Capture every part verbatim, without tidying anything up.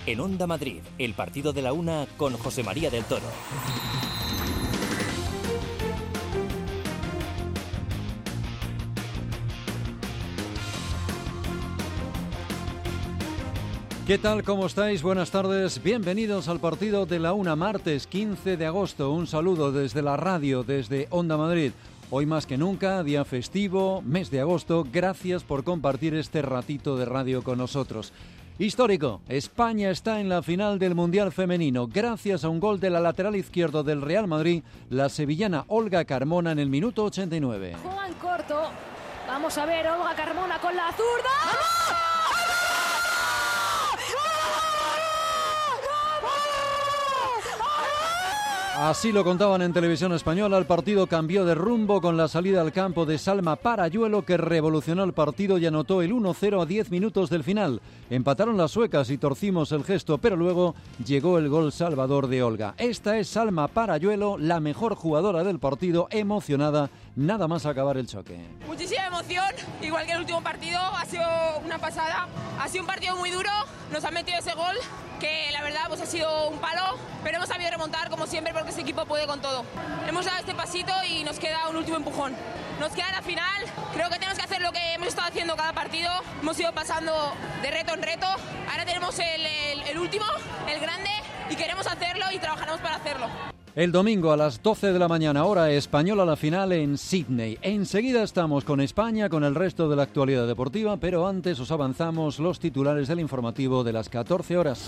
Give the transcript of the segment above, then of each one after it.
En Onda Madrid, el partido de la una con José María del Toro. ¿Qué tal? ¿Cómo estáis? Buenas tardes. Bienvenidos al partido de la una, martes quince de agosto. Un saludo desde la radio, desde Onda Madrid. Hoy más que nunca, día festivo, mes de agosto. Gracias por compartir este ratito de radio con nosotros. Histórico, España está en la final del Mundial Femenino. Gracias a un gol de la lateral izquierdo del Real Madrid, la sevillana Olga Carmona en el minuto ochenta y nueve. Juan corto. Vamos a ver, Olga Carmona con la zurda. ¡Vamos! Así lo contaban en Televisión Española. El partido cambió de rumbo con la salida al campo de Salma Parayuelo, que revolucionó el partido y anotó el uno cero a diez minutos del final. Empataron las suecas y torcimos el gesto, pero luego llegó el gol salvador de Olga. Esta es Salma Parayuelo, la mejor jugadora del partido, emocionada nada más acabar el choque. Muchísima emoción, igual que el último partido, ha sido una pasada. Ha sido un partido muy duro, nos han metido ese gol, que la verdad pues ha sido un palo, pero hemos sabido remontar como siempre porque este equipo puede con todo. Hemos dado este pasito y nos queda un último empujón. Nos queda la final, creo que tenemos que hacer lo que hemos estado haciendo cada partido, hemos ido pasando de reto en reto, ahora tenemos el, el, el último, el grande, y queremos hacerlo y trabajaremos para hacerlo. El domingo a las doce de la mañana, hora española, la final en Sydney. Enseguida estamos con España, con el resto de la actualidad deportiva, pero antes os avanzamos los titulares del informativo de las catorce horas.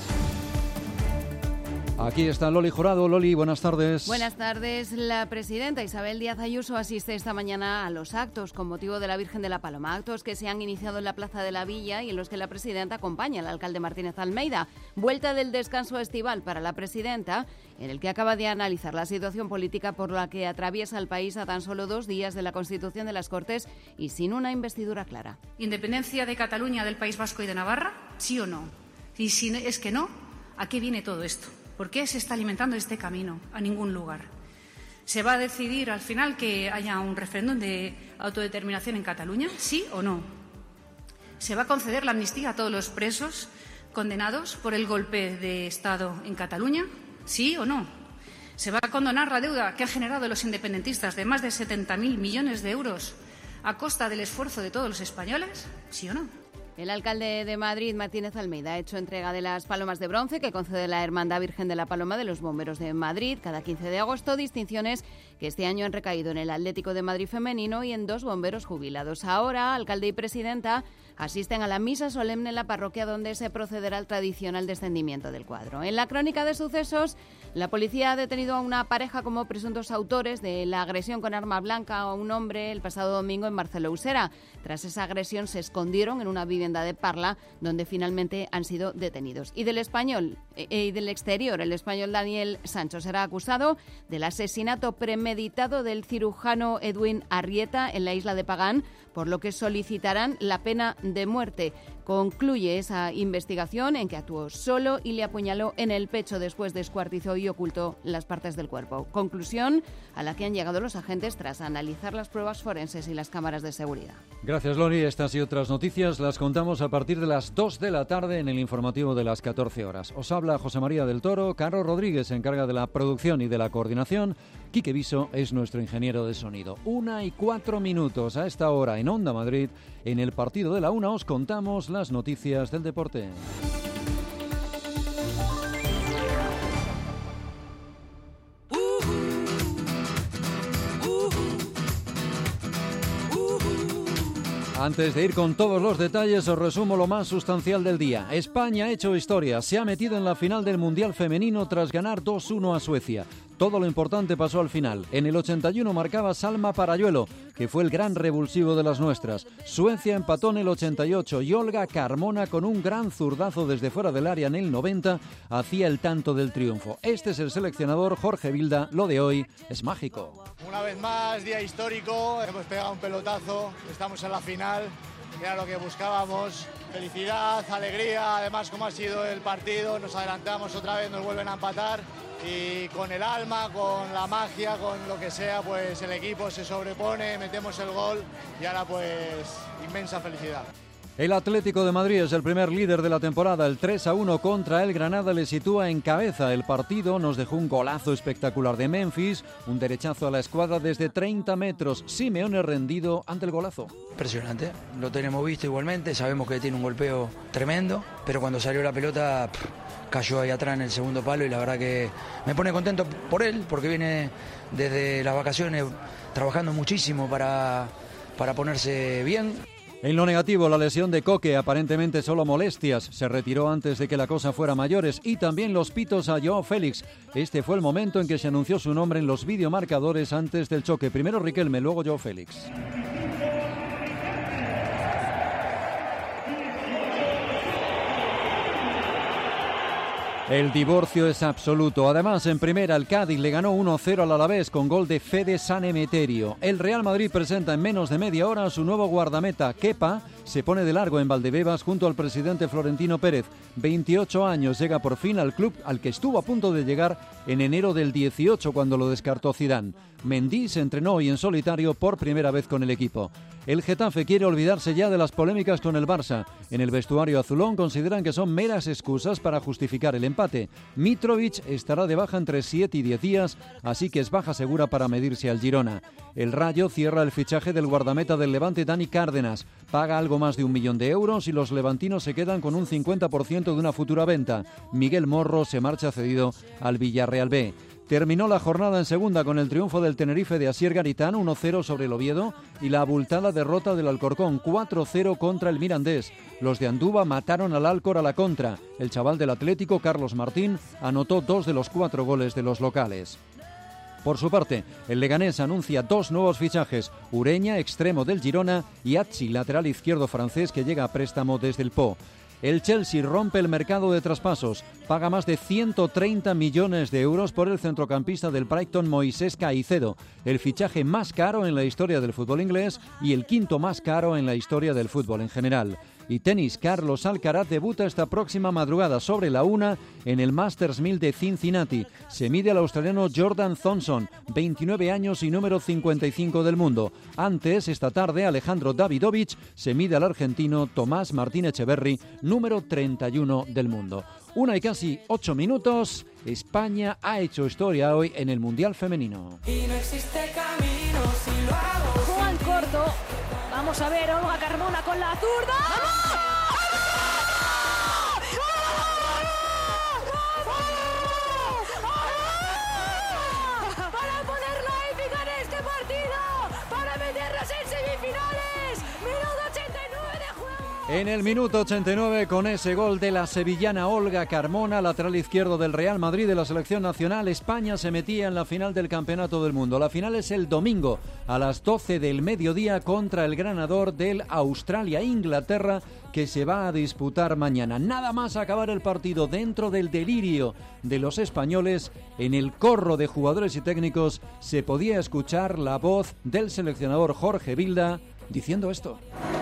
Aquí está Loli Jurado. Loli, buenas tardes. Buenas tardes. La presidenta Isabel Díaz Ayuso asiste esta mañana a los actos con motivo de la Virgen de la Paloma. Actos que se han iniciado en la Plaza de la Villa y en los que la presidenta acompaña al alcalde Martínez Almeida. Vuelta del descanso estival para la presidenta, en el que acaba de analizar la situación política por la que atraviesa el país a tan solo dos días de la constitución de las Cortes y sin una investidura clara. ¿Independencia de Cataluña, del País Vasco y de Navarra? ¿Sí o no? Y si es que no, ¿a qué viene todo esto? ¿Por qué se está alimentando este camino? A ningún lugar. ¿Se va a decidir al final que haya un referéndum de autodeterminación en Cataluña? ¿Sí o no? ¿Se va a conceder la amnistía a todos los presos condenados por el golpe de Estado en Cataluña? ¿Sí o no? ¿Se va a condonar la deuda que han generado los independentistas de más de setenta mil millones de euros a costa del esfuerzo de todos los españoles? ¿Sí o no? El alcalde de Madrid, Martínez Almeida, ha hecho entrega de las palomas de bronce que concede la Hermandad Virgen de la Paloma de los Bomberos de Madrid cada quince de agosto, distinciones que este año han recaído en el Atlético de Madrid femenino y en dos bomberos jubilados. Ahora, alcalde y presidenta asisten a la misa solemne en la parroquia, donde se procederá al tradicional descendimiento del cuadro. En la crónica de sucesos, la policía ha detenido a una pareja como presuntos autores de la agresión con arma blanca a un hombre el pasado domingo en Barceló Usera. Tras esa agresión se escondieron en una vivienda de Parla, donde finalmente han sido detenidos. Y del español eh, y del exterior, el español Daniel Sancho será acusado del asesinato premeditado del cirujano Edwin Arrieta en la isla de Pagán, por lo que solicitarán la pena de muerte. Concluye esa investigación en que actuó solo y le apuñaló en el pecho, después descuartizó y ocultó las partes del cuerpo. Conclusión a la que han llegado los agentes tras analizar las pruebas forenses y las cámaras de seguridad. Gracias, Loli. Estas y otras noticias las contamos a partir de las dos de la tarde en el informativo de las catorce horas. Os habla José María del Toro. Carlos Rodríguez se encarga de la producción y de la coordinación. Quique Viso es nuestro ingeniero de sonido. Una y cuatro minutos a esta hora en Onda Madrid. En el partido de la una os contamos las noticias del deporte. Antes de ir con todos los detalles, os resumo lo más sustancial del día. España ha hecho historia, se ha metido en la final del Mundial Femenino tras ganar dos uno a Suecia. Todo lo importante pasó al final. En el ochenta y uno marcaba Salma Parayuelo, que fue el gran revulsivo de las nuestras. Suecia empató en el ochenta y ocho y Olga Carmona, con un gran zurdazo desde fuera del área en el noventa, hacía el tanto del triunfo. Este es el seleccionador Jorge Vilda. Lo de hoy es mágico. Una vez más, día histórico, hemos pegado un pelotazo, estamos en la final, que era lo que buscábamos. Felicidad, alegría, además como ha sido el partido, nos adelantamos otra vez, nos vuelven a empatar. Y con el alma, con la magia, con lo que sea, pues el equipo se sobrepone, metemos el gol y ahora pues inmensa felicidad. El Atlético de Madrid es el primer líder de la temporada. El tres a uno contra el Granada le sitúa en cabeza. El partido nos dejó un golazo espectacular de Memphis, un derechazo a la escuadra desde treinta metros. Simeone rendido ante el golazo. Impresionante, lo tenemos visto igualmente, sabemos que tiene un golpeo tremendo, pero cuando salió la pelota pff, cayó ahí atrás en el segundo palo y la verdad que me pone contento por él, porque viene desde las vacaciones trabajando muchísimo para, para ponerse bien. En lo negativo, la lesión de Coque, aparentemente solo molestias, se retiró antes de que la cosa fuera mayores, y también los pitos a Joao Félix. Este fue el momento en que se anunció su nombre en los videomarcadores antes del choque. Primero Riquelme, luego Joao Félix. El divorcio es absoluto. Además, en primera, el Cádiz le ganó uno cero al Alavés con gol de Fede San Emeterio. El Real Madrid presenta en menos de media hora a su nuevo guardameta. Kepa se pone de largo en Valdebebas junto al presidente Florentino Pérez. veintiocho años, llega por fin al club al que estuvo a punto de llegar en enero del dieciocho cuando lo descartó Zidane. Mendy se entrenó hoy en solitario por primera vez con el equipo. El Getafe quiere olvidarse ya de las polémicas con el Barça. En el vestuario azulón consideran que son meras excusas para justificar el empate. Mitrovic estará de baja entre siete y diez días, así que es baja segura para medirse al Girona. El Rayo cierra el fichaje del guardameta del Levante Dani Cárdenas. Paga algo más de un millón de euros y los levantinos se quedan con un cincuenta por ciento de una futura venta. Miguel Morro se marcha cedido al Villarreal B. Terminó la jornada en segunda con el triunfo del Tenerife de Asier Garitán, uno cero sobre el Oviedo, y la abultada derrota del Alcorcón, cuatro cero contra el Mirandés. Los de Andúba mataron al Alcor a la contra. El chaval del Atlético, Carlos Martín, anotó dos de los cuatro goles de los locales. Por su parte, el Leganés anuncia dos nuevos fichajes: Ureña, extremo del Girona, y Atsi, lateral izquierdo francés que llega a préstamo desde el Po. El Chelsea rompe el mercado de traspasos, paga más de ciento treinta millones de euros por el centrocampista del Brighton Moisés Caicedo, el fichaje más caro en la historia del fútbol inglés y el quinto más caro en la historia del fútbol en general. Y tenis, Carlos Alcaraz debuta esta próxima madrugada sobre la una en el Masters mil de Cincinnati. Se mide al australiano Jordan Thompson, veintinueve años y número cincuenta y cinco del mundo. Antes, esta tarde, Alejandro Davidovich se mide al argentino Tomás Martín Echeverry, número treinta y uno del mundo. Una y casi ocho minutos. España ha hecho historia hoy en el Mundial Femenino. Y no existe camino si lo hago. Juan Corto. Vamos a ver, Olga Carmona con la zurda. ¡Vamos! Para poner la épica en este partido, para meternos en semifinales. Minuto ochenta y nueve de juego. En el minuto ochenta y nueve, con ese gol de la sevillana Olga Carmona, lateral izquierdo del Real Madrid de la selección nacional, España se metía en la final del Campeonato del Mundo. La final es el domingo a las doce del mediodía contra el ganador del Australia-Inglaterra, que se va a disputar mañana. Nada más acabar el partido, dentro del delirio de los españoles, en el corro de jugadores y técnicos se podía escuchar la voz del seleccionador Jorge Vilda diciendo esto.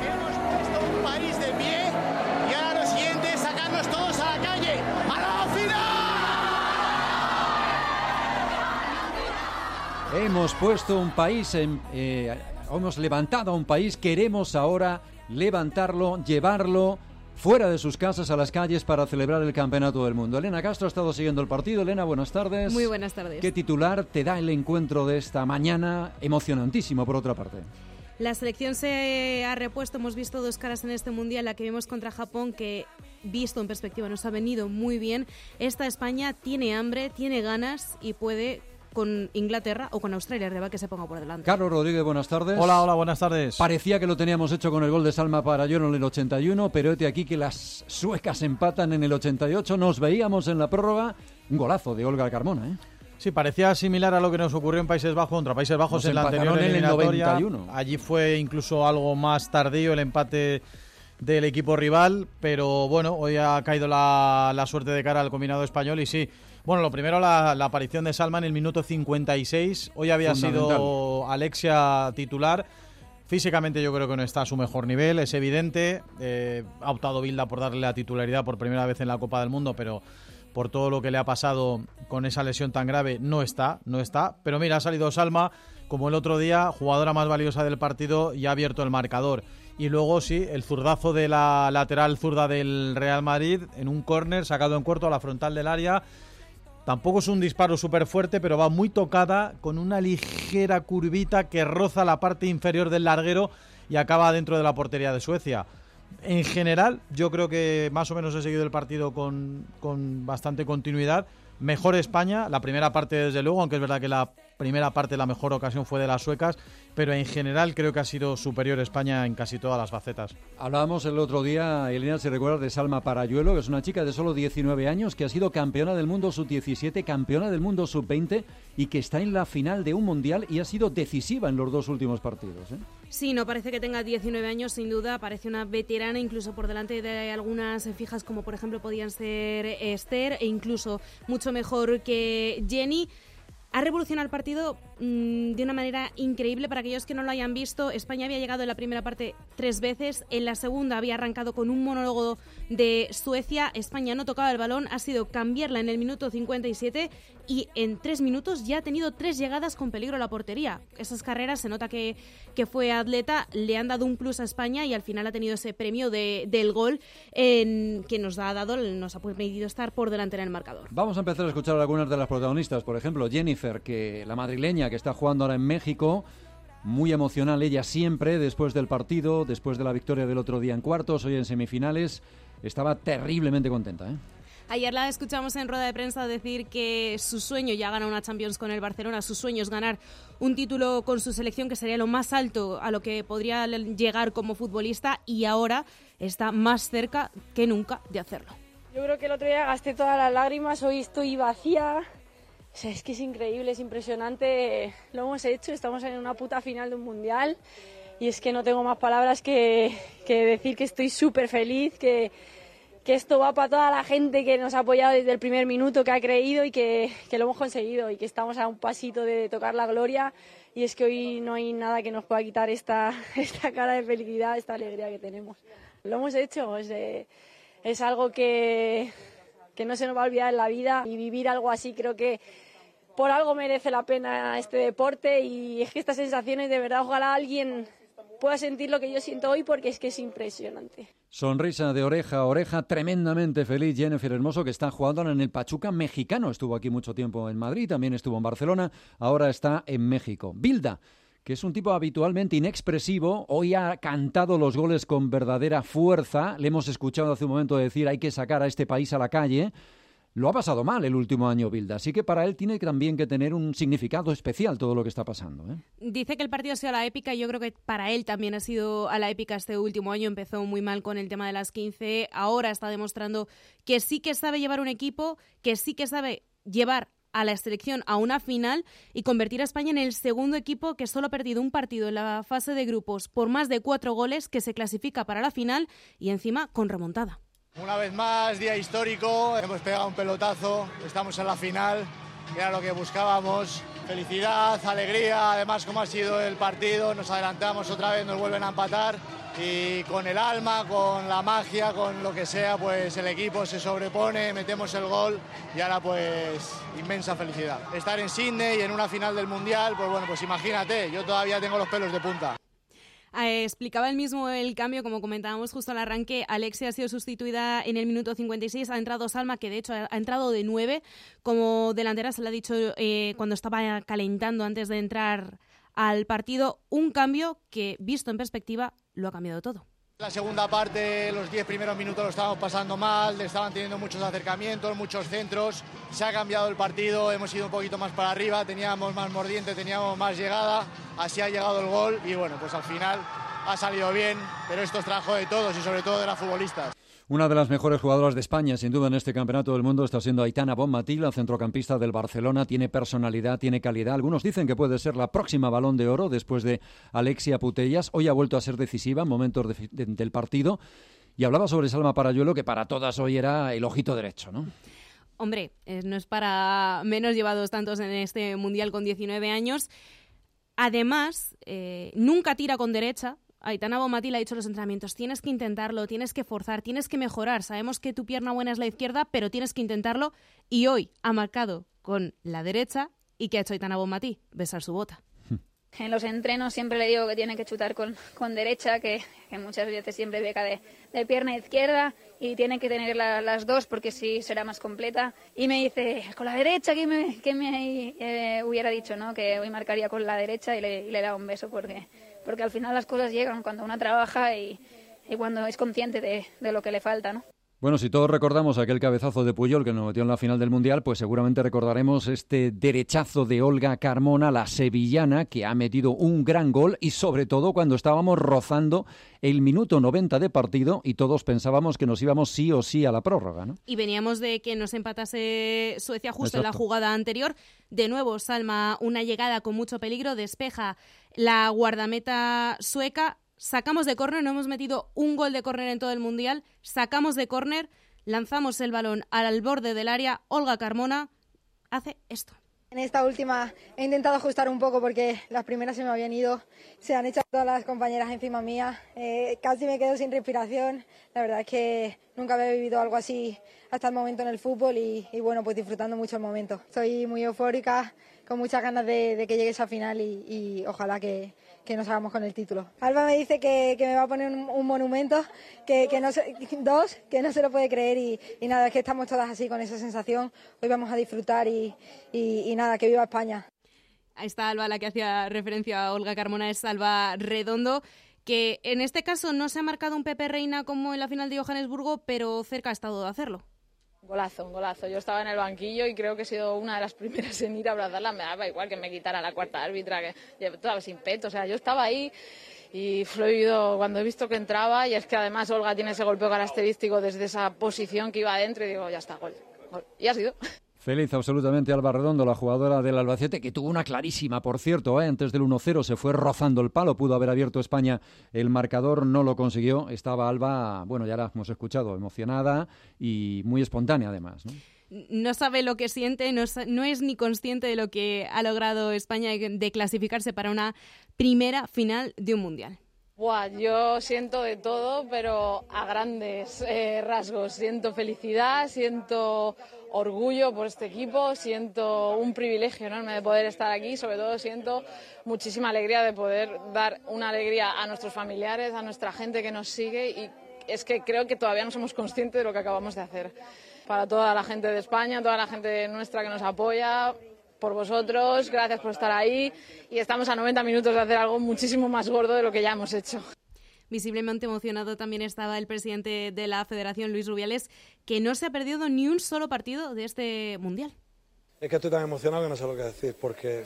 Hemos puesto un país, en, eh, hemos levantado a un país, queremos ahora levantarlo, llevarlo fuera de sus casas a las calles para celebrar el Campeonato del Mundo. Elena Castro ha estado siguiendo el partido. Elena, buenas tardes. Muy buenas tardes. ¿Qué titular te da el encuentro de esta mañana? Emocionantísimo, por otra parte. La selección se ha repuesto, hemos visto dos caras en este Mundial, la que vimos contra Japón, que visto en perspectiva nos ha venido muy bien. Esta España tiene hambre, tiene ganas y puede con Inglaterra o con Australia, rival que se ponga por delante. Carlos Rodríguez, buenas tardes. Hola, hola, buenas tardes. Parecía que lo teníamos hecho con el gol de Salma Parayón en el ochenta y uno, pero este aquí que las suecas empatan en el ochenta y ocho. Nos veíamos en la prórroga, un golazo de Olga Carmona, ¿eh? Sí, parecía similar a lo que nos ocurrió en Países Bajos contra Países Bajos nos en la anterior en eliminatoria. El noventa y uno. Allí fue incluso algo más tardío el empate del equipo rival, pero bueno, hoy ha caído la, la suerte de cara al combinado español y sí. Bueno, lo primero, la, la aparición de Salma en el minuto cincuenta y seis. Hoy había sido Alexia titular. Físicamente yo creo que no está a su mejor nivel, es evidente. Eh, ha optado Vilda por darle la titularidad por primera vez en la Copa del Mundo, pero por todo lo que le ha pasado con esa lesión tan grave, no está, no está. Pero mira, ha salido Salma, como el otro día, jugadora más valiosa del partido y ha abierto el marcador. Y luego sí, el zurdazo de la lateral zurda del Real Madrid en un córner sacado en corto a la frontal del área. Tampoco es un disparo súper fuerte, pero va muy tocada, con una ligera curvita que roza la parte inferior del larguero y acaba dentro de la portería de Suecia. En general, yo creo que más o menos he seguido el partido con, con bastante continuidad. Mejor España, la primera parte desde luego, aunque es verdad que la primera parte, la mejor ocasión fue de las suecas, pero en general creo que ha sido superior España en casi todas las facetas. Hablábamos el otro día, Elena, si recuerdas, de Salma Parayuelo, que es una chica de solo diecinueve años, que ha sido campeona del mundo sub diecisiete, campeona del mundo sub veinte y que está en la final de un mundial y ha sido decisiva en los dos últimos partidos, ¿eh? Sí, no parece que tenga diecinueve años, sin duda, parece una veterana, incluso por delante de algunas fijas como por ejemplo podían ser Esther e incluso mucho mejor que Jenny. Ha revolucionado el partido mmm, de una manera increíble. Para aquellos que no lo hayan visto, España había llegado en la primera parte tres veces, en la segunda había arrancado con un monólogo de Suecia, España no tocaba el balón, ha sido cambiarla en el minuto cincuenta y siete y en tres minutos ya ha tenido tres llegadas con peligro a la portería. Esas carreras se nota que, que fue atleta, le han dado un plus a España y al final ha tenido ese premio de, del gol en, que nos ha dado, nos ha permitido estar por delante en el marcador. Vamos a empezar a escuchar a algunas de las protagonistas, por ejemplo, Jennifer, que la madrileña que está jugando ahora en México, muy emocional ella siempre después del partido, después de la victoria del otro día en cuartos, hoy en semifinales, estaba terriblemente contenta, ¿eh? Ayer la escuchamos en rueda de prensa decir que su sueño, ya gana una Champions con el Barcelona, su sueño es ganar un título con su selección, que sería lo más alto a lo que podría llegar como futbolista, y ahora está más cerca que nunca de hacerlo. Yo creo que el otro día gasté todas las lágrimas, hoy estoy vacía. O sea, es que es increíble, es impresionante, lo hemos hecho, estamos en una puta final de un mundial y es que no tengo más palabras que, que decir que estoy súper feliz, que, que esto va para toda la gente que nos ha apoyado desde el primer minuto, que ha creído y que, que lo hemos conseguido y que estamos a un pasito de tocar la gloria, y es que hoy no hay nada que nos pueda quitar esta, esta cara de felicidad, esta alegría que tenemos. Lo hemos hecho, es, eh, es algo que, que no se nos va a olvidar en la vida, y vivir algo así creo que por algo merece la pena este deporte, y es que estas sensaciones, de verdad, ojalá alguien pueda sentir lo que yo siento hoy, porque es que es impresionante. Sonrisa de oreja a oreja, tremendamente feliz Jennifer Hermoso, que está jugando en el Pachuca mexicano. Estuvo aquí mucho tiempo en Madrid, también estuvo en Barcelona, ahora está en México. Bilda, que es un tipo habitualmente inexpresivo, hoy ha cantado los goles con verdadera fuerza. Le hemos escuchado hace un momento decir hay que sacar a este país a la calle. Lo ha pasado mal el último año Bilda, así que para él tiene también que tener un significado especial todo lo que está pasando, ¿eh? Dice que el partido ha sido a la épica, y yo creo que para él también ha sido a la épica este último año. Empezó muy mal con el tema de las quince, ahora está demostrando que sí que sabe llevar un equipo, que sí que sabe llevar a la selección a una final y convertir a España en el segundo equipo que solo ha perdido un partido en la fase de grupos por más de cuatro goles, que se clasifica para la final y encima con remontada. Una vez más, día histórico, hemos pegado un pelotazo, estamos en la final, era lo que buscábamos. Felicidad, alegría, además como ha sido el partido, nos adelantamos otra vez, nos vuelven a empatar y con el alma, con la magia, con lo que sea, pues el equipo se sobrepone, metemos el gol y ahora pues inmensa felicidad. Estar en Sydney y en una final del Mundial, pues bueno, pues imagínate, yo todavía tengo los pelos de punta. Eh, explicaba él mismo el cambio, como comentábamos justo al arranque. Alexia ha sido sustituida en el minuto cincuenta y seis, ha entrado Salma, que de hecho ha, ha entrado de nueve como delantera, se le ha dicho eh, cuando estaba calentando antes de entrar al partido. Un cambio que, visto en perspectiva, lo ha cambiado todo. La segunda parte, los diez primeros minutos lo estábamos pasando mal, estaban teniendo muchos acercamientos, muchos centros, se ha cambiado el partido, hemos ido un poquito más para arriba, teníamos más mordiente, teníamos más llegada, así ha llegado el gol y bueno, pues al final ha salido bien, pero esto es trabajo de todos y sobre todo de las futbolistas. Una de las mejores jugadoras de España, sin duda, en este campeonato del mundo está siendo Aitana Bonmatí, la centrocampista del Barcelona. Tiene personalidad, tiene calidad. Algunos dicen que puede ser la próxima Balón de Oro después de Alexia Putellas. Hoy ha vuelto a ser decisiva en momentos de, de, del partido. Y hablaba sobre Salma Parayuelo, que para todas hoy era el ojito derecho, ¿no? Hombre, eh, no es para menos llevados tantos en este Mundial con diecinueve años. Además, eh, nunca tira con derecha. Aitana Bonmatí le ha dicho en los entrenamientos, tienes que intentarlo, tienes que forzar, tienes que mejorar. Sabemos que tu pierna buena es la izquierda, pero tienes que intentarlo. Y hoy ha marcado con la derecha. ¿Y qué ha hecho Aitana Bonmatí? Besar su bota. En los entrenos siempre le digo que tiene que chutar con, con derecha, que, que muchas veces siempre beca de, de pierna izquierda y tiene que tener la, las dos porque sí será más completa. Y me dice, con la derecha, que me, que me eh, hubiera dicho, ¿no? Que hoy marcaría con la derecha y le, y le da un beso porque, porque al final las cosas llegan cuando una trabaja y, y cuando es consciente de, de lo que le falta, ¿no? Bueno, si todos recordamos aquel cabezazo de Puyol que nos metió en la final del Mundial, pues seguramente recordaremos este derechazo de Olga Carmona, la sevillana, que ha metido un gran gol y sobre todo cuando estábamos rozando el minuto noventa de partido y todos pensábamos que nos íbamos sí o sí a la prórroga, ¿no? Y veníamos de que nos empatase Suecia justo Exacto. en la jugada anterior. De nuevo, Salma, una llegada con mucho peligro, despeja la guardameta sueca. Sacamos de córner, no hemos metido un gol de córner en todo el Mundial, sacamos de córner, lanzamos el balón al borde del área, Olga Carmona hace esto. En esta última he intentado ajustar un poco porque las primeras se me habían ido, se han echado todas las compañeras encima mía, eh, casi me quedo sin respiración, la verdad es que nunca había vivido algo así hasta el momento en el fútbol y, y bueno, pues disfrutando mucho el momento. Estoy muy eufórica, con muchas ganas de, de que llegue esa final y, y ojalá que, que nos hagamos con el título. Alba me dice que, que me va a poner un, un monumento, que, que no se, dos, que no se lo puede creer y, y nada, es que estamos todas así con esa sensación. Hoy vamos a disfrutar y, y, y nada, que viva España. Ahí está Alba, la que hacía referencia a Olga Carmona, es Alba Redondo, que en este caso no se ha marcado un Pepe Reina como en la final de Johannesburgo, pero cerca ha estado de hacerlo. Golazo, un golazo. Yo estaba en el banquillo y creo que he sido una de las primeras en ir a abrazarla. Me daba igual que me quitara la cuarta árbitra, que estaba sin peto. O sea, yo estaba ahí y lo he vivido cuando he visto que entraba. Y es que además Olga tiene ese golpeo característico desde esa posición que iba adentro y digo, ya está, gol. gol. Y ha sido. Feliz absolutamente Alba Redondo, la jugadora del Albacete, que tuvo una clarísima, por cierto, ¿eh? Antes del uno cero se fue rozando el palo, pudo haber abierto España el marcador, no lo consiguió. Estaba Alba, bueno, ya la hemos escuchado, emocionada y muy espontánea además, ¿no? No sabe lo que siente, no, no es ni consciente de lo que ha logrado España de clasificarse para una primera final de un Mundial. Buah, yo siento de todo, pero a grandes eh, rasgos. Siento felicidad, siento orgullo por este equipo, siento un privilegio enorme de poder estar aquí, sobre todo siento muchísima alegría de poder dar una alegría a nuestros familiares, a nuestra gente que nos sigue y es que creo que todavía no somos conscientes de lo que acabamos de hacer. Para toda la gente de España, toda la gente nuestra que nos apoya, por vosotros, gracias por estar ahí y estamos a noventa minutos de hacer algo muchísimo más gordo de lo que ya hemos hecho. Visiblemente emocionado también estaba el presidente de la Federación, Luis Rubiales, que no se ha perdido ni un solo partido de este Mundial. Es que estoy tan emocionado que no sé lo que decir, porque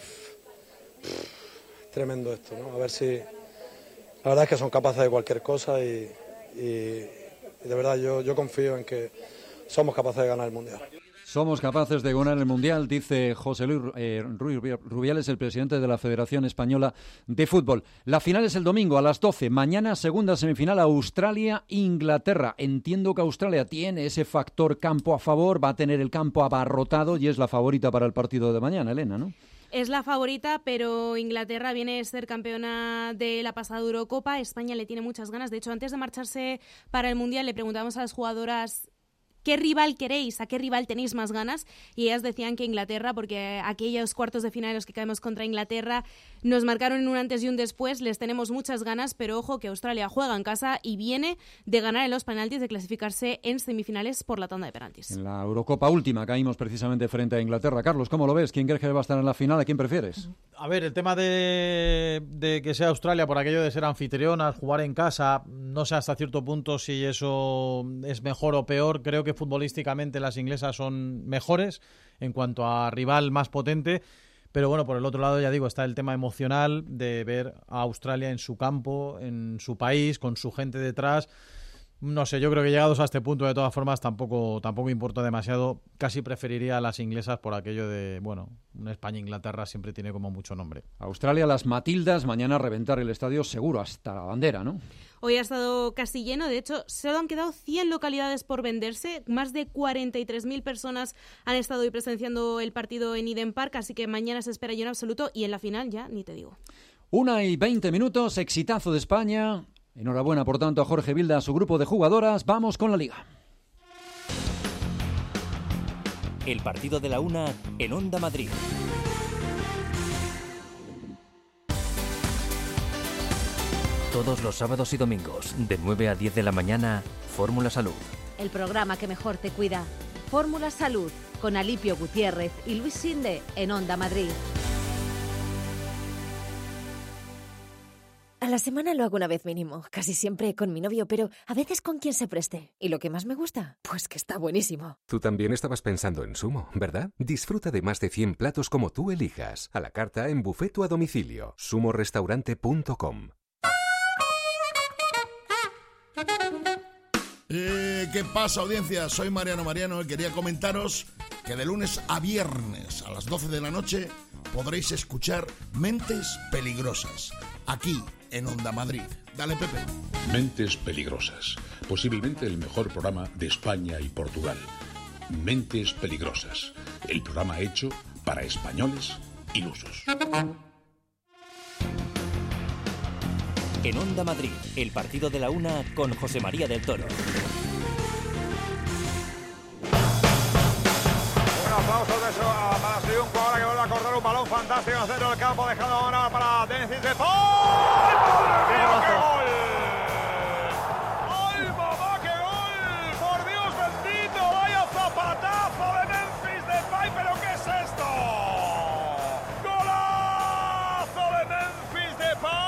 es tremendo esto, ¿no? A ver si... La verdad es que son capaces de cualquier cosa y, y, y de verdad yo, yo confío en que somos capaces de ganar el Mundial. Somos capaces de ganar el Mundial, dice José Luis eh, Rubiales, el presidente de la Federación Española de Fútbol. La final es el domingo a las doce. Mañana, segunda semifinal, Australia-Inglaterra. Entiendo que Australia tiene ese factor campo a favor, va a tener el campo abarrotado y es la favorita para el partido de mañana, Elena, ¿no? Es la favorita, pero Inglaterra viene a ser campeona de la pasada Eurocopa. España le tiene muchas ganas. De hecho, antes de marcharse para el Mundial, le preguntábamos a las jugadoras ¿qué rival queréis? ¿A qué rival tenéis más ganas? Y ellas decían que Inglaterra, porque aquellos cuartos de final en los que caemos contra Inglaterra nos marcaron en un antes y un después, les tenemos muchas ganas, pero ojo que Australia juega en casa y viene de ganar en los penaltis, de clasificarse en semifinales por la tanda de penaltis. En la Eurocopa última caímos precisamente frente a Inglaterra. Carlos, ¿cómo lo ves? ¿Quién crees que va a estar en la final? ¿A quién prefieres? A ver, el tema de, de que sea Australia, por aquello de ser anfitrionas, jugar en casa, no sé hasta cierto punto si eso es mejor o peor. Creo que futbolísticamente las inglesas son mejores en cuanto a rival más potente, pero bueno, por el otro lado ya digo, está el tema emocional de ver a Australia en su campo, en su país, con su gente detrás. No sé, yo creo que llegados a este punto de todas formas tampoco, tampoco importa demasiado. Casi preferiría a las inglesas por aquello de, bueno, una España-Inglaterra siempre tiene como mucho nombre. Australia, las Matildas, mañana a reventar el estadio seguro hasta la bandera, ¿no? Hoy ha estado casi lleno, de hecho, solo han quedado cien localidades por venderse, más de cuarenta y tres mil personas han estado hoy presenciando el partido en Eden Park, así que mañana se espera lleno absoluto y en la final ya ni te digo. Una y veinte minutos, exitazo de España. Enhorabuena, por tanto, a Jorge Vilda, a su grupo de jugadoras. Vamos con la Liga. El partido de la una en Onda Madrid. Todos los sábados y domingos, de nueve a diez de la mañana, Fórmula Salud. El programa que mejor te cuida. Fórmula Salud, con Alipio Gutiérrez y Luis Sinde en Onda Madrid. A la semana lo hago una vez mínimo, casi siempre con mi novio, pero a veces con quien se preste. ¿Y lo que más me gusta? Pues que está buenísimo. Tú también estabas pensando en Sumo, ¿verdad? Disfruta de más de cien platos como tú elijas, a la carta, en buffet o a domicilio. sumo restaurante punto com. Eh, ¿Qué pasa, audiencia? Soy Mariano Mariano y quería comentaros que de lunes a viernes a las doce de la noche podréis escuchar Mentes Peligrosas, aquí en Onda Madrid. Dale, Pepe. Mentes Peligrosas, posiblemente el mejor programa de España y Portugal. Mentes Peligrosas, el programa hecho para españoles ilusos. En Onda Madrid, el partido de la una con José María del Toro. Un aplauso de eso para Triunfo, ahora que vuelve a correr un balón fantástico en el centro del campo, dejado ahora para Memphis Depay. ¡Ay, qué gol! ¡Ay, mamá, qué gol! ¡Por Dios bendito! ¡Vaya zapatazo de Memphis Depay! ¿Pero qué es esto? ¡Golazo de Memphis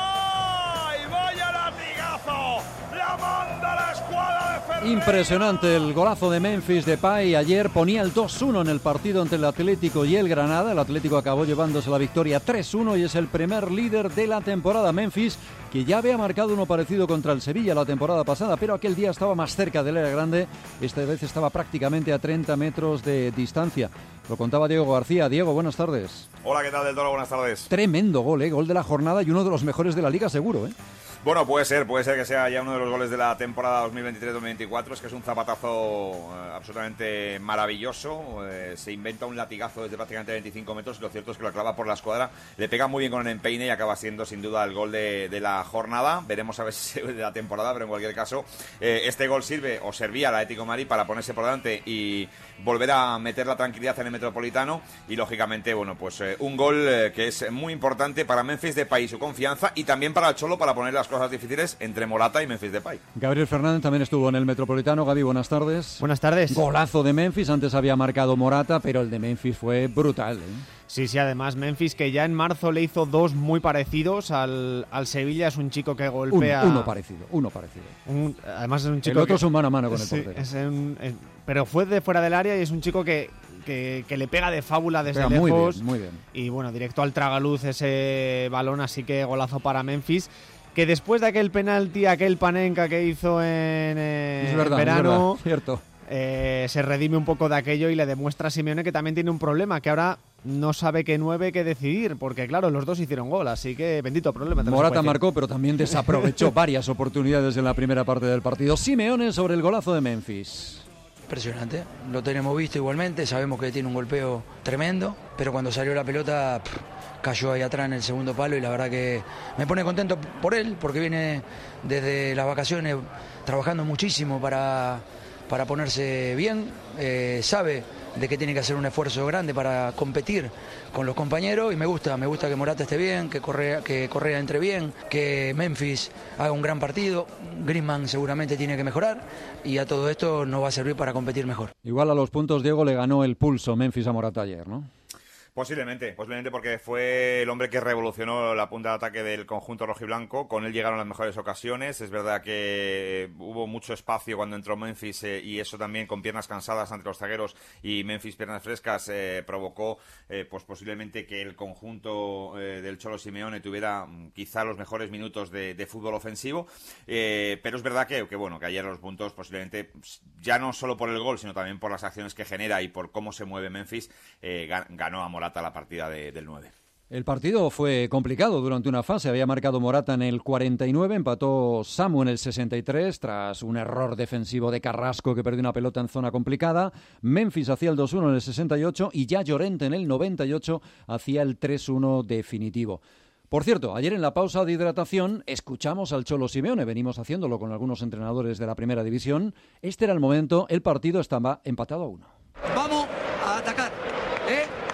Depay! ¡Vaya latigazo! ¡La manda la escuadra de Ferrer! Impresionante el golazo de Memphis Depay. Ayer ponía el dos uno en el partido entre el Atlético y el Granada. El Atlético acabó llevándose la victoria tres uno y es el primer líder de la temporada. Memphis, que ya había marcado uno parecido contra el Sevilla la temporada pasada, pero aquel día estaba más cerca del área grande. Esta vez estaba prácticamente a treinta metros de distancia. Lo contaba Diego García. Diego, buenas tardes. Hola, ¿qué tal, del Toro? Buenas tardes. Tremendo gol, ¿eh? Gol de la jornada y uno de los mejores de la Liga, seguro, ¿eh? Bueno, puede ser, puede ser que sea ya uno de los goles de la temporada dos mil veintitrés dos mil veinticuatro. Es que es un zapatazo eh, absolutamente maravilloso. Eh, se inventa un latigazo desde prácticamente veinticinco metros y lo cierto es que lo clava por la escuadra. Le pega muy bien con el empeine y acaba siendo sin duda el gol de, de la jornada. Veremos a ver si de la temporada, pero en cualquier caso eh, este gol sirve o servía al Atlético de Madrid para ponerse por delante y volver a meter la tranquilidad en el Metropolitano. Y lógicamente, bueno, pues eh, un gol eh, que es muy importante para Memphis Depay y su confianza, y también para el Cholo para poner las cosas difíciles entre Morata y Memphis Depay. Gabriel Fernández también estuvo en el Metropolitano. Gaby, buenas tardes. Buenas tardes. Golazo de Memphis, antes había marcado Morata, pero el de Memphis fue brutal, ¿eh? Sí, sí, además Memphis, que ya en marzo le hizo dos muy parecidos al, al Sevilla, es un chico que golpea... Uno, uno parecido, uno parecido. Un, además es un chico El otro que, es un mano a mano con el sí, portero. Es un, es, pero fue de fuera del área y es un chico que, que, que le pega de fábula desde Pega lejos. Muy bien, muy bien. Y bueno, directo al tragaluz ese balón, así que golazo para Memphis. Que después de aquel penalti, aquel Panenka que hizo en, eh, es verdad, en verano, es verdad, cierto. Eh, se redime un poco de aquello y le demuestra a Simeone que también tiene un problema, que ahora no sabe qué nueve que decidir, porque claro, los dos hicieron gol, así que bendito problema. Morata marcó, pero también desaprovechó varias oportunidades en la primera parte del partido. Simeone sobre el golazo de Memphis. Impresionante, lo tenemos visto igualmente, sabemos que tiene un golpeo tremendo, pero cuando salió la pelota pff, cayó ahí atrás en el segundo palo y la verdad que me pone contento por él, porque viene desde las vacaciones trabajando muchísimo para, para ponerse bien, eh, sabe de que tiene que hacer un esfuerzo grande para competir con los compañeros y me gusta, me gusta que Morata esté bien, que Correa, que Correa entre bien, que Memphis haga un gran partido, Griezmann seguramente tiene que mejorar y a todo esto nos va a servir para competir mejor. Igual a los puntos, Diego, le ganó el pulso Memphis a Morata ayer, ¿no? Posiblemente, posiblemente porque fue el hombre que revolucionó la punta de ataque del conjunto rojiblanco. Con él llegaron las mejores ocasiones. Es verdad que hubo mucho espacio cuando entró Memphis eh, y eso también con piernas cansadas ante los zagueros y Memphis piernas frescas eh, provocó eh, pues posiblemente que el conjunto eh, del Cholo Simeone tuviera quizá los mejores minutos de, de fútbol ofensivo. Eh, pero es verdad que, que bueno que ayer los puntos posiblemente ya no solo por el gol sino también por las acciones que genera y por cómo se mueve Memphis eh, ganó a Morata la partida de, del nueve. El partido fue complicado durante una fase. Había marcado Morata en el cuarenta y nueve, empató Samu en el sesenta y tres tras un error defensivo de Carrasco que perdió una pelota en zona complicada. Memphis hacía el dos uno en el sesenta y ocho y ya Llorente en el noventa y ocho hacía el tres uno definitivo. Por cierto, ayer en la pausa de hidratación escuchamos al Cholo Simeone, venimos haciéndolo con algunos entrenadores de la primera división. Este era el momento, el partido estaba empatado a uno. Vamos a atacar, ¿eh?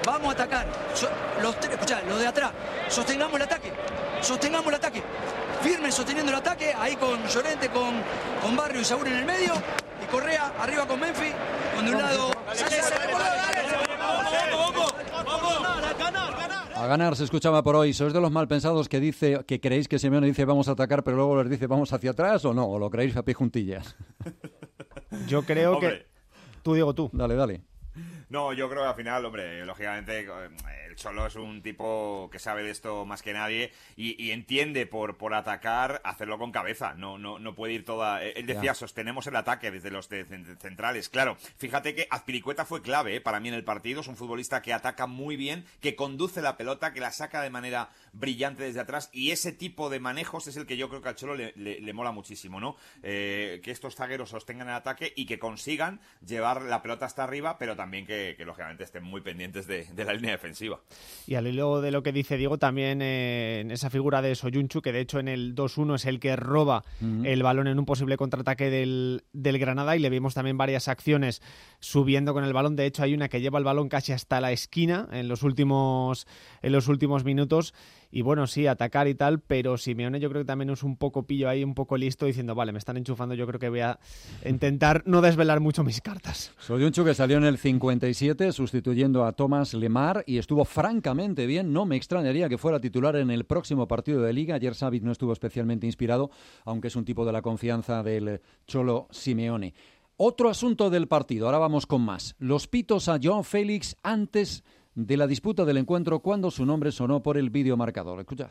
vamos a atacar. So, los, escuchá, los de atrás, sostengamos el ataque, sostengamos el ataque. Firme sosteniendo el ataque, ahí con Llorente, con, con Barrio y Saúl en el medio. Y Correa arriba con Menfi, con de un lado... A ganar se escuchaba por hoy. ¿Sois de los malpensados que dice que creéis que Simeone dice vamos a atacar, pero luego les dice vamos hacia atrás o no? ¿O lo creéis a pie juntillas? Yo creo Hombre. que... Tú, Diego, tú. Dale, dale. No, yo creo que al final, hombre, lógicamente el Cholo es un tipo que sabe de esto más que nadie y, y entiende por, por atacar hacerlo con cabeza. No, no, no puede ir toda... Él decía, ya. sostenemos el ataque desde los de, de, centrales. Claro, fíjate que Azpilicueta fue clave ¿eh? para mí en el partido. Es un futbolista que ataca muy bien, que conduce la pelota, que la saca de manera brillante desde atrás y ese tipo de manejos es el que yo creo que al Cholo le, le, le mola muchísimo, ¿no? Eh, que estos zagueros sostengan el ataque y que consigan llevar la pelota hasta arriba, pero también que Que, que lógicamente estén muy pendientes de, de la línea defensiva. Y al hilo de lo que dice Diego, también eh, en esa figura de Soyuncu, que de hecho en el dos uno es el que roba uh-huh. el balón en un posible contraataque del, del Granada, y le vimos también varias acciones subiendo con el balón. De hecho hay una que lleva el balón casi hasta la esquina en los últimos, en los últimos minutos. Y bueno, sí, atacar y tal, pero Simeone yo creo que también es un poco pillo ahí, un poco listo, diciendo, vale, me están enchufando, yo creo que voy a intentar no desvelar mucho mis cartas. Soyuncu, que salió en el cincuenta y siete sustituyendo a Thomas Lemar y estuvo francamente bien. No me extrañaría que fuera titular en el próximo partido de Liga. Ayer Savic no estuvo especialmente inspirado, aunque es un tipo de la confianza del Cholo Simeone. Otro asunto del partido, ahora vamos con más. Los pitos a João Félix antes de la disputa del encuentro cuando su nombre sonó por el videomarcador. Escuchad.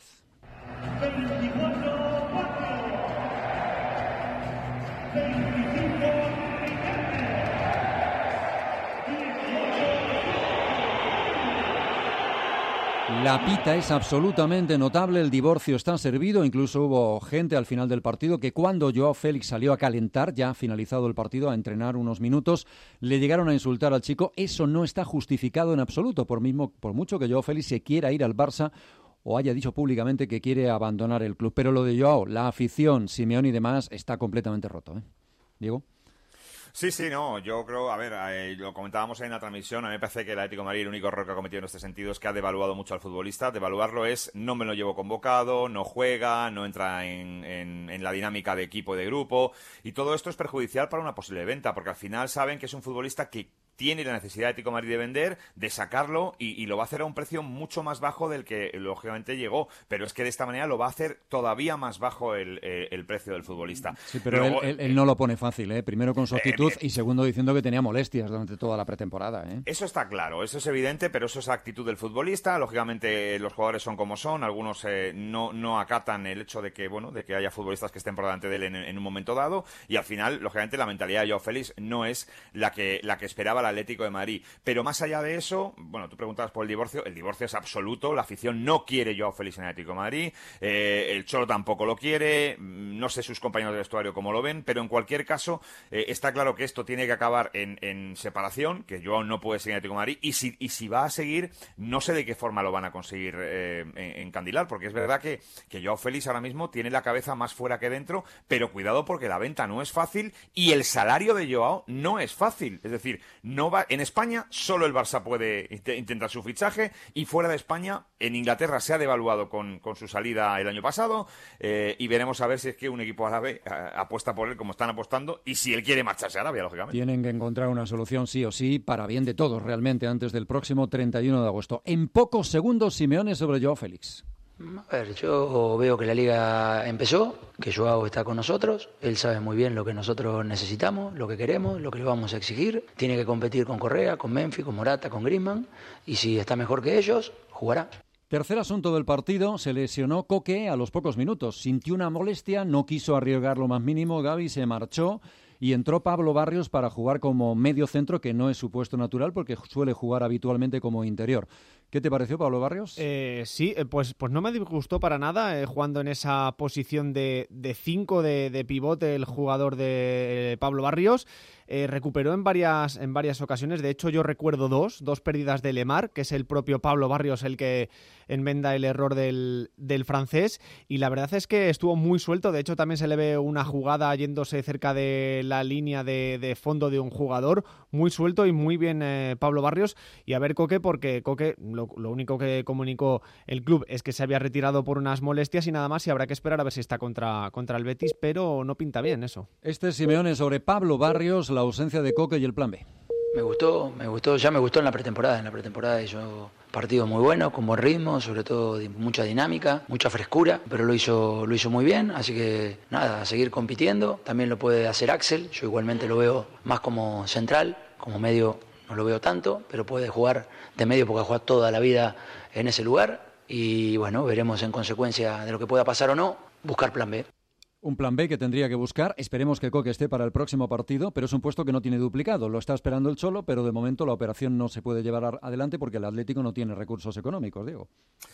La pita es absolutamente notable, el divorcio está servido, incluso hubo gente al final del partido que cuando João Félix salió a calentar, ya finalizado el partido, a entrenar unos minutos, le llegaron a insultar al chico. Eso no está justificado en absoluto, por, mismo, por mucho que João Félix se quiera ir al Barça o haya dicho públicamente que quiere abandonar el club. Pero lo de João, la afición, Simeone y demás, está completamente roto, ¿eh? Diego. Sí, sí, no, yo creo, a ver, eh, lo comentábamos en la transmisión, a mí me parece que el Atlético de Madrid el único error que ha cometido en este sentido es que ha devaluado mucho al futbolista. Devaluarlo es, no me lo llevo convocado, no juega, no entra en, en, en la dinámica de equipo y de grupo, y todo esto es perjudicial para una posible venta, porque al final saben que es un futbolista que tiene la necesidad de Atlético de Madrid de vender, de sacarlo, y, y lo va a hacer a un precio mucho más bajo del que lógicamente llegó, pero es que de esta manera lo va a hacer todavía más bajo el, el, el precio del futbolista. Sí, pero Luego, él, él, él no lo pone fácil, ¿eh? Primero con su actitud eh, y segundo diciendo que tenía molestias durante toda la pretemporada, ¿eh? Eso está claro, eso es evidente, pero eso es la actitud del futbolista. Lógicamente los jugadores son como son, algunos eh, no, no acatan el hecho de que, bueno, de que haya futbolistas que estén por delante de él en, en un momento dado, y al final, lógicamente, la mentalidad de João Félix no es la que, la que esperaba el Atlético de Madrid. Pero más allá de eso, bueno, tú preguntabas por el divorcio, el divorcio es absoluto, la afición no quiere João Félix en el Atlético de Madrid, eh, el Cholo tampoco lo quiere, no sé sus compañeros de vestuario cómo lo ven, pero en cualquier caso, eh, está claro que esto tiene que acabar en, en separación, que João no puede seguir en el Atlético de Madrid, y si, y si va a seguir, no sé de qué forma lo van a conseguir eh, encandilar, porque es verdad que, que João Félix ahora mismo tiene la cabeza más fuera que dentro, pero cuidado porque la venta no es fácil y el salario de João no es fácil, es decir, no va en España solo el Barça puede int- intentar su fichaje, y fuera de España, en Inglaterra se ha devaluado con, con su salida el año pasado, eh, y veremos a ver si es que un equipo árabe eh, apuesta por él como están apostando, y si él quiere marcharse a Arabia, lógicamente. Tienen que encontrar una solución sí o sí para bien de todos realmente antes del próximo treinta y uno de agosto. En pocos segundos, Simeone sobre João Félix. A ver, yo veo que la liga empezó, que João está con nosotros, él sabe muy bien lo que nosotros necesitamos, lo que queremos, lo que le vamos a exigir, tiene que competir con Correa, con Memphis, con Morata, con Griezmann, y si está mejor que ellos, jugará. Tercer asunto del partido, se lesionó Coque a los pocos minutos, sintió una molestia, no quiso arriesgar lo más mínimo, Gavi se marchó y entró Pablo Barrios para jugar como medio centro, que no es su puesto natural porque suele jugar habitualmente como interior. ¿Qué te pareció, Pablo Barrios? Eh, sí, eh, pues, pues no me disgustó para nada, eh, jugando en esa posición de cinco de, de, de pivote el jugador de eh, Pablo Barrios. Eh, recuperó en varias, en varias ocasiones. De hecho, yo recuerdo dos, dos pérdidas de Lemar, que es el propio Pablo Barrios el que enmenda el error del, del francés, y la verdad es que estuvo muy suelto. De hecho, también se le ve una jugada yéndose cerca de la línea de, de fondo de un jugador, muy suelto y muy bien eh, Pablo Barrios. Y a ver Coque, porque Coque lo, lo único que comunicó el club es que se había retirado por unas molestias y nada más, y habrá que esperar a ver si está contra, contra el Betis, pero no pinta bien eso. Este es Simeone sobre Pablo Barrios, la ausencia de Coque y el plan B. Me gustó, me gustó, ya me gustó en la pretemporada. En la pretemporada hizo partido muy bueno, con buen ritmo, sobre todo mucha dinámica, mucha frescura, pero lo hizo, lo hizo muy bien, así que nada, a seguir compitiendo. También lo puede hacer Axel, yo igualmente lo veo más como central, como medio no lo veo tanto, pero puede jugar de medio porque ha jugado toda la vida en ese lugar y bueno, veremos en consecuencia de lo que pueda pasar o no, buscar plan B. Un plan B que tendría que buscar. Esperemos que Coque esté para el próximo partido, pero es un puesto que no tiene duplicado. Lo está esperando el Cholo, pero de momento la operación no se puede llevar adelante porque el Atlético no tiene recursos económicos, Diego.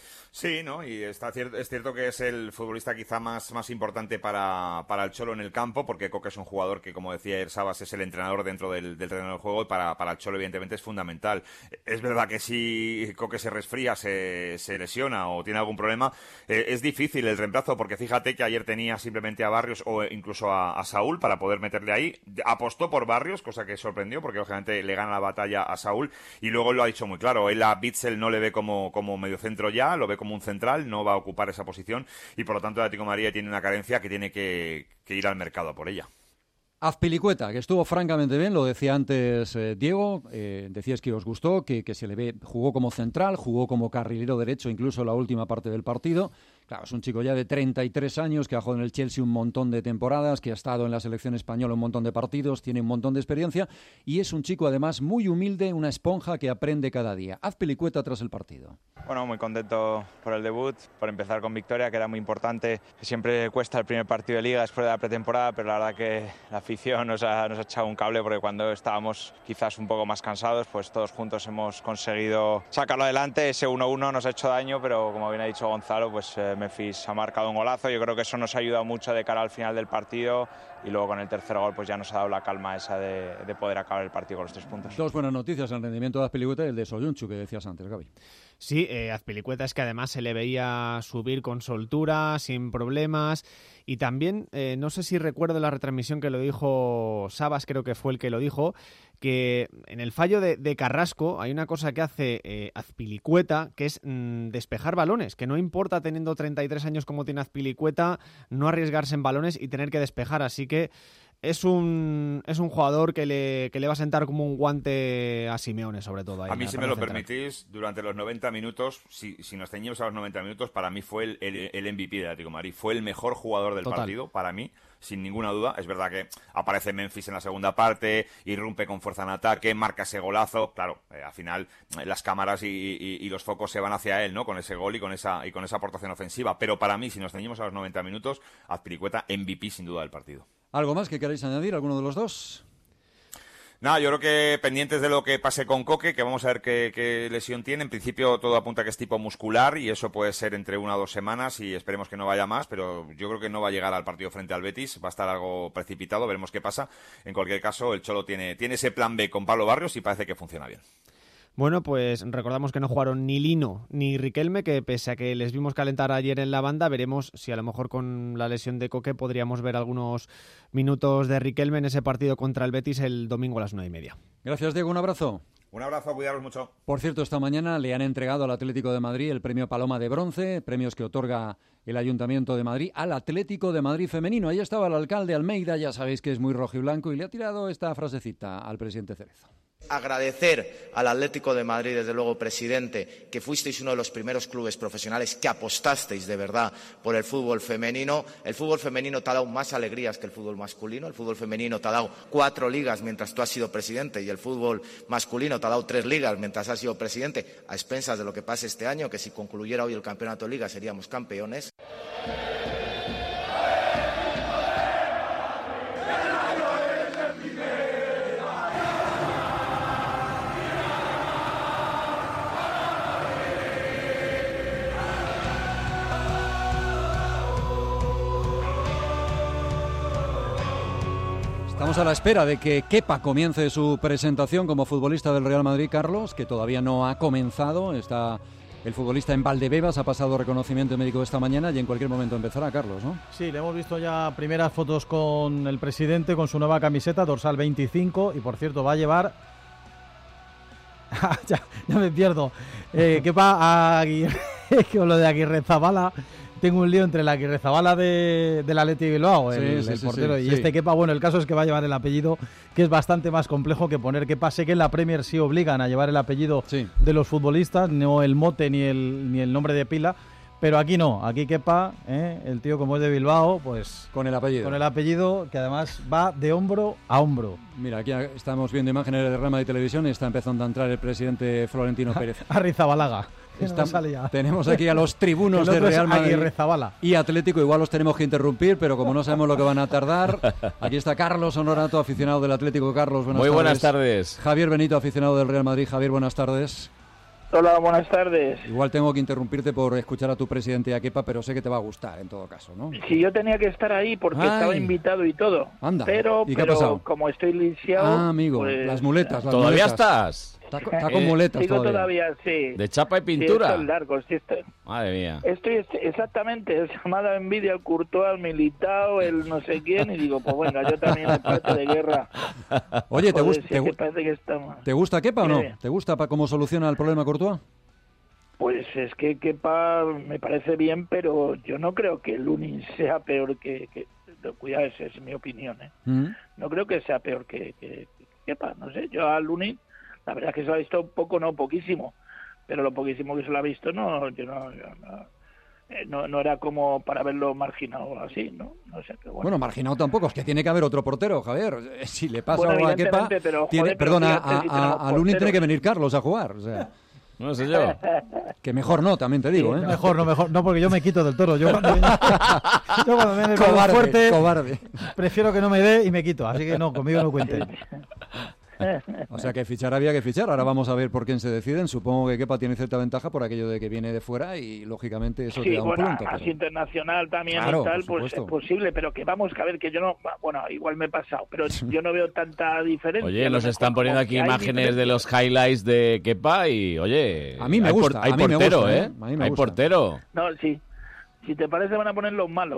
Sí, ¿no? Y está cierto, es cierto que es el futbolista quizá más, más importante para, para el Cholo en el campo, porque Coque es un jugador que, como decía ayer Sabas, es el entrenador dentro del, del terreno del juego, y para, para el Cholo evidentemente es fundamental. Es verdad que si Coque se resfría, se, se lesiona o tiene algún problema, eh, es difícil el reemplazo, porque fíjate que ayer tenía simplemente a Barrios o incluso a, a Saúl para poder meterle ahí. Apostó por Barrios, cosa que sorprendió, porque lógicamente le gana la batalla a Saúl, y luego lo ha dicho muy claro, él a Bitzel no le ve como, como mediocentro ya, lo ve como un central, no va a ocupar esa posición, y por lo tanto el Atlético de Madrid tiene una carencia que tiene que, que ir al mercado por ella. Azpilicueta, que estuvo francamente bien, lo decía antes eh, Diego, eh, decías que os gustó, que, que se le ve, jugó como central, jugó como carrilero derecho incluso la última parte del partido. Claro, es un chico ya de treinta y tres años que ha jugado en el Chelsea un montón de temporadas, que ha estado en la selección española un montón de partidos, tiene un montón de experiencia y es un chico además muy humilde, una esponja que aprende cada día. Azpilicueta tras el partido. Bueno, muy contento por el debut, por empezar con victoria, que era muy importante. Siempre cuesta el primer partido de Liga después de la pretemporada, pero la verdad que la afición nos ha, nos ha echado un cable, porque cuando estábamos quizás un poco más cansados, pues todos juntos hemos conseguido sacarlo adelante. Ese uno uno nos ha hecho daño, pero como bien ha dicho Gonzalo, pues eh, Memphis ha marcado un golazo. Yo creo que eso nos ha ayudado mucho de cara al final del partido, y luego con el tercer gol pues ya nos ha dado la calma esa de, de poder acabar el partido con los tres puntos. Dos buenas noticias, el rendimiento de Azpilicueta y el de Soyuncu, que decías antes, Gaby. Sí, eh, Azpilicueta es que además se le veía subir con soltura, sin problemas, y también, eh, no sé si recuerdo la retransmisión que lo dijo Sabas, creo que fue el que lo dijo, que en el fallo de, de Carrasco hay una cosa que hace eh, Azpilicueta, que es mmm, despejar balones, que no importa teniendo treinta y tres años como tiene Azpilicueta, no arriesgarse en balones y tener que despejar, así que es un es un jugador que le, que le va a sentar como un guante a Simeone, sobre todo. Ahí a mí, si me lo central. permitís, durante los noventa minutos, si, si nos ceñimos a los noventa minutos, para mí fue el, el, el M V P del Atlético de Madrid. Fue el mejor jugador del Total. partido, para mí, sin ninguna duda. Es verdad que aparece Memphis en la segunda parte, irrumpe con fuerza en ataque, marca ese golazo. Claro, eh, al final eh, las cámaras y, y, y los focos se van hacia él, ¿no? Con ese gol y con esa y con esa aportación ofensiva. Pero para mí, si nos ceñimos a los noventa minutos, Azpilicueta M V P sin duda del partido. ¿Algo más que queráis añadir, alguno de los dos? Nada, yo creo que pendientes de lo que pase con Coque, que vamos a ver qué, qué lesión tiene. En principio todo apunta que es tipo muscular y eso puede ser entre una o dos semanas y esperemos que no vaya más, pero yo creo que no va a llegar al partido frente al Betis, va a estar algo precipitado, veremos qué pasa. En cualquier caso, el Cholo tiene, tiene ese plan B con Pablo Barrios y parece que funciona bien. Bueno, pues recordamos que no jugaron ni Lino ni Riquelme, que pese a que les vimos calentar ayer en la banda, veremos si a lo mejor con la lesión de Coque podríamos ver algunos minutos de Riquelme en ese partido contra el Betis el domingo a las nueve y media. Gracias, Diego, un abrazo. Un abrazo, cuidaros mucho. Por cierto, esta mañana le han entregado al Atlético de Madrid el premio Paloma de Bronce, premios que otorga el Ayuntamiento de Madrid al Atlético de Madrid femenino. Ahí estaba el alcalde Almeida, ya sabéis que es muy rojiblanco, y le ha tirado esta frasecita al presidente Cerezo. Agradecer al Atlético de Madrid, desde luego, presidente, que fuisteis uno de los primeros clubes profesionales que apostasteis de verdad por el fútbol femenino. El fútbol femenino te ha dado más alegrías que el fútbol masculino. El fútbol femenino te ha dado cuatro ligas mientras tú has sido presidente y el fútbol masculino te ha dado tres ligas mientras has sido presidente, a expensas de lo que pase este año, que si concluyera hoy el campeonato de liga seríamos campeones. Estamos a la espera de que Kepa comience su presentación como futbolista del Real Madrid, Carlos, que todavía no ha comenzado. Está el futbolista en Valdebebas, ha pasado reconocimiento médico esta mañana y en cualquier momento empezará, Carlos, ¿no? Sí, le hemos visto ya primeras fotos con el presidente, con su nueva camiseta, dorsal veinticinco, y por cierto va a llevar... ya, ya me pierdo. Eh, Kepa Aguirre, que lo de Aguirrezabala... Tengo un lío entre la Aguirrezabala de, del Athletic de Bilbao, el, sí, sí, el sí, portero, sí, y sí. este Kepa. Bueno, el caso es que va a llevar el apellido, que es bastante más complejo que poner Kepa. Sé que en la Premier sí obligan a llevar el apellido sí. de los futbolistas, no el mote ni el, ni el nombre de pila, pero aquí no. Aquí Kepa, ¿eh? el tío como es de Bilbao, pues... Con el apellido. Con el apellido, que además va de hombro a hombro. Mira, aquí estamos viendo imágenes de Real Madrid Televisión y está empezando a entrar el presidente Florentino Pérez. Arrizabalaga. Está, tenemos aquí a los tribunos de Real Madrid y Atlético, igual los tenemos que interrumpir, pero como no sabemos lo que van a tardar, aquí está Carlos Honorato, aficionado del Atlético. Carlos, buenas Muy tardes. buenas tardes. Javier Benito, aficionado del Real Madrid. Javier, buenas tardes. Hola, buenas tardes. Igual tengo que interrumpirte por escuchar a tu presidente a Kepa, pero sé que te va a gustar en todo caso, ¿no? Sí, yo tenía que estar ahí porque Ay. estaba invitado y todo. Anda. Pero, ¿Y qué pero ha pasado? como estoy lisiado... Ah, amigo, pues... las muletas. Las ¿Todavía muletas. estás? Está, está con muletas eh, todavía. todavía, sí. ¿De chapa y pintura? Sí, estoy largo, sí estoy. Madre mía. Estoy exactamente, se me ha dado envidia el Courtois, el Militao, el no sé quién, y digo, pues venga, yo también me parte de guerra. Oye, ¿te, Joder, gusta, si te, es que parece que estamos... ¿te gusta Kepa o no? ¿Te gusta para cómo soluciona el problema Courtois? Pues es que Kepa me parece bien, pero yo no creo que Lunin sea peor que... que... Cuidado, esa es mi opinión, ¿eh? Mm. No creo que sea peor que, que, que Kepa, no sé, yo a Lunin... La verdad es que se lo ha visto poco, no, poquísimo. Pero lo poquísimo que se lo ha visto, no, yo no, yo no, eh, no, no era como para verlo marginado así, ¿no? No sé, pero bueno. Bueno, marginado tampoco, es que tiene que haber otro portero, Javier. Si le pasa bueno, algo a Kepa, pero, tiene, joder, perdona, pero a, si a, a Lunin tiene que venir Carlos a jugar, o sea... No sé yo. Que mejor no, también te digo, ¿eh? Mejor no, mejor no, porque yo me quito del toro. Yo cuando, yo cuando me cobarde, fuerte, cobarde. prefiero que no me dé y me quito. Así que no, conmigo no cuente. O sea que fichar había que fichar. Ahora vamos a ver por quién se deciden. Supongo que Kepa tiene cierta ventaja por aquello de que viene de fuera y lógicamente eso sí, te da un bueno, punto. Más pero... internacional también claro, y tal, pues es posible, pero que vamos a ver que yo no, bueno, igual me he pasado, pero yo no veo tanta diferencia. Oye, nos están poniendo aquí imágenes de los highlights de Kepa y, oye, a mí me hay, gusta, por, hay a mí portero, me gusta, ¿eh? ¿eh? A mí me hay gusta. portero. No, sí. Si te parece van a poner los malos.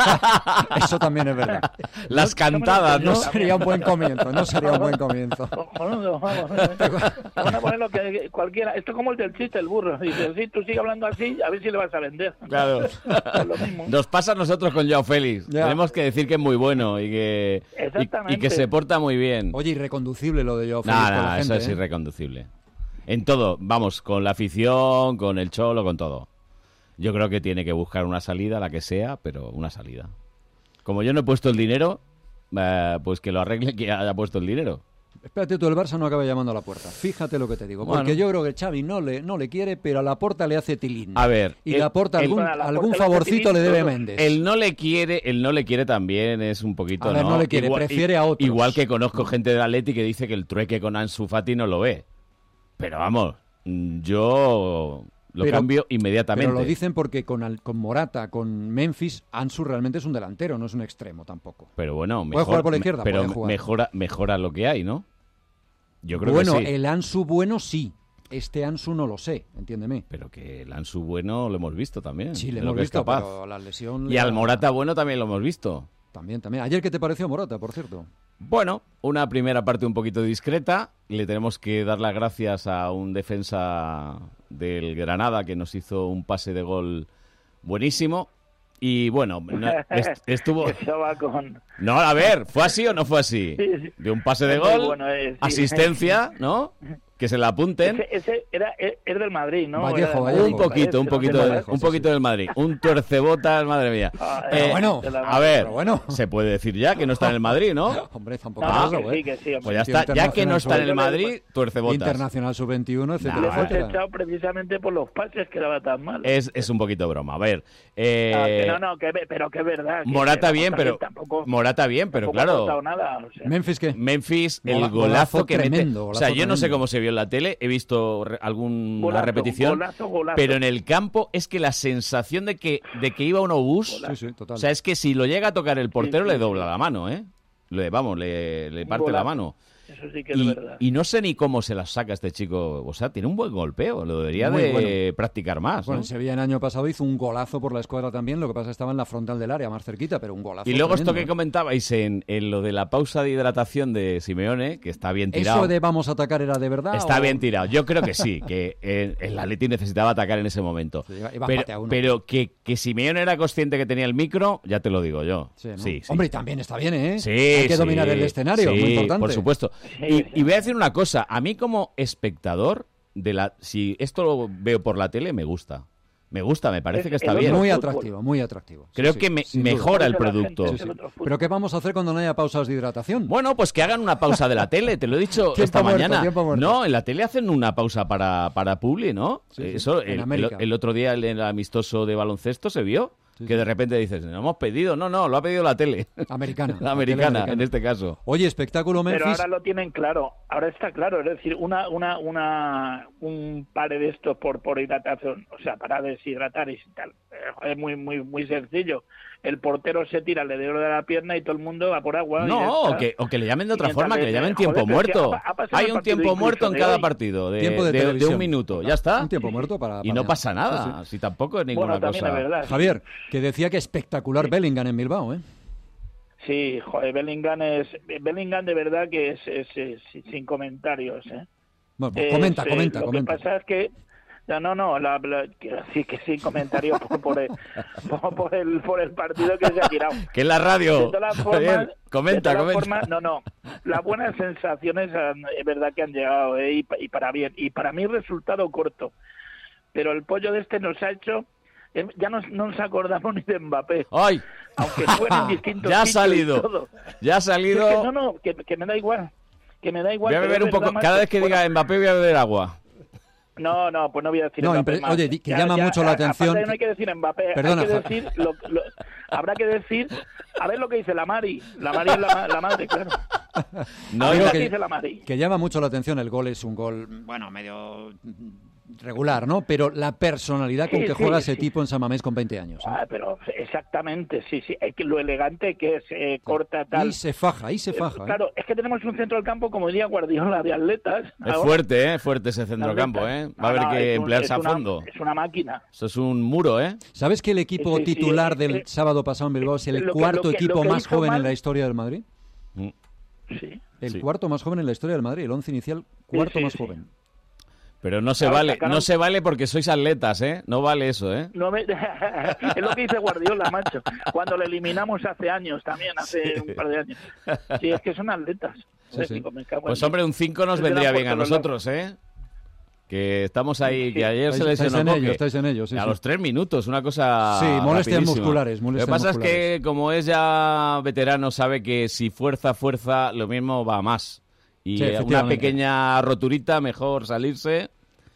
Eso también es verdad. Las cantadas, no, no sería un buen comienzo, no sería un buen comienzo. Cojonudo, vamos. Van a poner lo que cualquiera. Esto es como el del chiste, el burro. Dice, sí, tú sigue hablando así, a ver si le vas a vender. Claro. Lo mismo. Nos pasa a nosotros con Joao Félix. Ya. Tenemos que decir que es muy bueno y que, y, y que se porta muy bien. Oye, irreconducible lo de Joao Félix. No, no, con la eso gente, es ¿eh? irreconducible. En todo, vamos, con la afición, con el cholo, con todo. Yo creo que tiene que buscar una salida, la que sea, pero una salida. Como yo no he puesto el dinero, eh, pues que lo arregle quien haya puesto el dinero. Espérate tú, el Barça no acaba llamando a la puerta. Fíjate lo que te digo. Porque bueno, yo creo que Xavi no le, no le quiere, pero a la Porta le hace tilín. A ver. Y el, la Porta algún, el, algún la favorcito le debe a Méndez. El no le quiere, el no le quiere también es un poquito, a ver, ¿no? no le quiere, igual, prefiere a otros. Igual que conozco gente del Atleti que dice que el trueque con Ansu Fati no lo ve. Pero vamos, yo... Lo pero, cambio inmediatamente. Pero lo dicen porque con, al, con Morata, con Memphis, Ansu realmente es un delantero, no es un extremo tampoco. Pero bueno, mejor, puede jugar por la izquierda, pero puede jugar. mejora mejora lo que hay, ¿no? Yo creo bueno, que sí. El Ansu bueno sí. Este Ansu no lo sé, entiéndeme. Pero que el Ansu bueno lo hemos visto también. Sí, lo hemos visto, pero la lesión... Y al Morata bueno también lo hemos visto. También, también. Ayer, ¿qué te pareció Morata, por cierto? Bueno, una primera parte un poquito discreta. Le tenemos que dar las gracias a un defensa del Granada que nos hizo un pase de gol buenísimo. Y bueno, no, est estuvo... con... No, a ver, ¿fue así o no fue así? Sí, sí. De un pase de gol, bueno, eh, sí. asistencia, ¿no? Que se la apunten. Ese, ese era, era del Madrid, ¿no? Vallejo, era Vallejo. Un poquito, un poquito, de, Vallejo, un poquito sí, del Madrid. Un tuercebotas, madre mía. Ah, eh, bueno, a ver, bueno. se puede decir ya que no está en el Madrid, ¿no? Hombre, tampoco no, eso, que sí, que sí, pues ya está, ya que no está en el Madrid, tuercebotas. Internacional sub veintiuno, etcétera. Le hemos echado precisamente por los pases que daba tan mal. Es, es un poquito broma. A ver. Eh, ah, que no, no, que, pero que es verdad. Que Morata que bien, pero tampoco, Morata bien, pero claro. Nada, o sea. Memphis qué? Memphis, el Golazo golazo que tremendo, mete. golazo O sea, yo tremendo. no sé cómo se vio en la tele, he visto alguna golazo, repetición, golazo, golazo. pero en el campo es que la sensación de que de que iba un obús, sí, sí, total. o sea, es que si lo llega a tocar el portero sí, sí, le dobla sí. la mano, ¿eh? le, vamos, le, le parte la mano. Eso sí que es y, verdad. y no sé ni cómo se las saca este chico. O sea, tiene un buen golpeo. Lo debería Muy de bueno. practicar más. Bueno, ¿no? en Sevilla el año pasado hizo un golazo por la escuadra también. Lo que pasa es que estaba en la frontal del área, más cerquita, pero un golazo. Y luego tremendo, esto que ¿eh? comentabais en, en lo de la pausa de hidratación de Simeone, que está bien tirado. ¿Eso de vamos a atacar era de verdad? Está o... bien tirado. Yo creo que sí, que el, el Atleti necesitaba atacar en ese momento. Sí, iba pero empate a uno. pero que, que Simeone era consciente que tenía el micro, ya te lo digo yo. Sí, ¿no? sí, sí. Hombre, y también está bien, ¿eh? Sí, Hay que sí, dominar el escenario, sí, muy importante. por supuesto. Y, y voy a decir una cosa. A mí como espectador, de la, si esto lo veo por la tele, me gusta. Me gusta, me parece es, que está es bien. Muy atractivo, muy atractivo. Creo sí, que sí, me, sin mejora duda. el producto. Sí, sí. ¿Pero qué vamos a hacer cuando no haya pausas de hidratación? Bueno, pues que hagan una pausa de la tele, te lo he dicho Tiempo esta muerto, mañana. tiempo muerto. No, en la tele hacen una pausa para, para Publi, ¿no? Sí, sí, Eso, en el, el, América. el otro día en el amistoso de baloncesto se vio. Sí, que sí. de repente dices, no hemos pedido, no, no, lo ha pedido la tele. Americana. La la americana, tele americana. en este caso. Oye, espectáculo Memphis. Pero ahora lo tienen claro, ahora está claro, es decir, una una una un par de estos por por hidratación, o sea, para deshidratar y tal. Es muy muy muy sencillo. El portero se tira alrededor de la pierna y todo el mundo va por agua. No, o que, o que le llamen de otra forma, que le llamen tiempo Joder, muerto. ha- ha pasado Hay el un partido tiempo muerto incluso en de cada hoy. partido, de, Tiempo de de- de televisión. un minuto, ya está. Un tiempo muerto para... Y para- no pasa nada, Sí, sí. si tampoco es ninguna Bueno, también cosa. es verdad. Javier, que decía que espectacular Bellingham en Bilbao, ¿eh? Sí, joder, Bellingham es Bellingham de verdad que es, es, es sin comentarios, ¿eh? Bueno, pues Es, comenta, eh, comenta, lo comenta. que pasa es que ya no, no, la, la- que, sí que sin comentarios por, por, el, por, por el por el partido que se ha tirado. Que es la radio. De todas las formas, Javier, comenta, de todas comenta. formas, no, no, las buenas sensaciones han- es verdad que han llegado, ¿eh? y, pa- y para bien, y para mí resultado corto, pero el pollo de este nos ha hecho, eh, ya nos, no nos acordamos ni de Mbappé. ¡Ay! Aunque fuera en distintos Ya ha sitios y salido. todo. Ya ha Es salido. que no, no, que, que me da igual. Que me da igual. Voy a pero beber es un poco. verdad, Cada macho. vez que Bueno, diga Mbappé voy a beber agua. No, no, pues no voy a decir No, Mbappé impre- más. oye, di- que llama mucho la a- atención aparte que- no hay que decir Mbappé, Perdona, hay que Ja- decir... Lo, lo- habrá que decir... A ver lo que dice la Mari. La Mari es la, ma- la madre, claro. No, a ver digo lo que que- dice la Mari. Que llama mucho la atención, el gol es un gol, bueno, medio regular, ¿no? Pero la personalidad con Sí, que sí, juega ese sí. tipo en San Mamés con veinte años. ¿eh? Ah, pero exactamente, sí, sí. Es que lo elegante que es, eh, corta, tal... Y se faja, y se Eh, faja. ¿eh? Claro, es que tenemos un centro del campo, como diría Guardiola, de atletas. Es ahora. fuerte, ¿eh? Fuerte ese centrocampo, ¿eh? Va a haber No, no, que es un- emplearse es a una- fondo. Es una máquina. Eso es un muro, ¿eh? ¿Sabes que el equipo Sí, sí, titular eh, del eh, sábado pasado en Bilbao es el lo que- cuarto lo que- equipo lo que más hizo joven mal- en la historia del Madrid? Sí. El Sí. cuarto más joven en la historia del Madrid, el once inicial, cuarto sí, más sí. joven. Pero no se Ahora vale, sacaron- no se vale porque sois atletas, ¿eh? No vale eso, ¿eh? No me... es lo que dice Guardiola, macho. Cuando le eliminamos hace años también, hace Sí. un par de años. Sí, es que son atletas. Sí, sí. Digo, me cago en Pues Dios. hombre, un cinco nos Se te vendría dan por bien a todos nosotros, ¿eh? Que estamos ahí, Sí. que ayer se Estáis- lesionó estáis en Coque. ello, estáis en ello, sí, a sí. los tres minutos, una cosa Sí, molestias rapidísima. musculares, Lo molestias que pasa es musculares. que como es ya veterano, sabe que si fuerza, fuerza, lo mismo va más. Y Sí, eh, una efectivamente. pequeña roturita, mejor salirse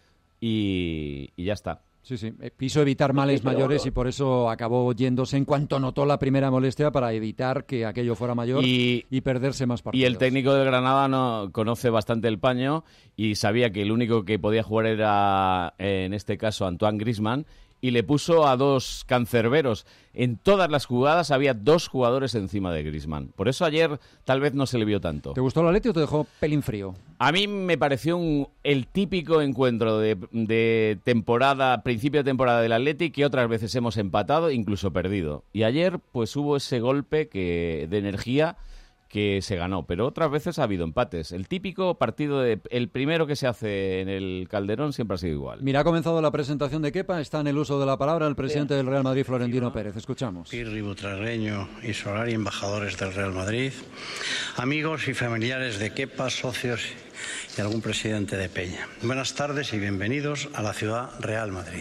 y, y ya está. Sí, sí. Eh, Quiso evitar males Sí, pero- mayores y por eso acabó yéndose en cuanto notó la primera molestia para evitar que aquello fuera mayor y, Y, perderse más y partidos. el técnico del Granada no conoce bastante el paño y sabía que el único que podía jugar era, en este caso, Antoine Griezmann, y le puso a dos cancerberos. En todas las jugadas había dos jugadores encima de Griezmann. Por eso ayer tal vez no se le vio tanto. ¿Te gustó el Atleti o te dejó pelín frío? A mí me pareció un- el típico encuentro de, de temporada, principio de temporada del Atleti, que otras veces hemos empatado, incluso perdido. Y ayer pues hubo ese golpe que, de energía que se ganó, pero otras veces ha habido empates. El típico partido, de, el primero que se hace en el Calderón siempre ha sido igual. Mira, ha comenzado la presentación de Kepa, está en el uso de la palabra el presidente del Real Madrid, Florentino Pérez. Escuchamos. Pirri Butragueño y Solari, embajadores del Real Madrid, amigos y familiares de Kepa, socios y algún presidente de Peña. Buenas tardes y bienvenidos a la ciudad Real Madrid.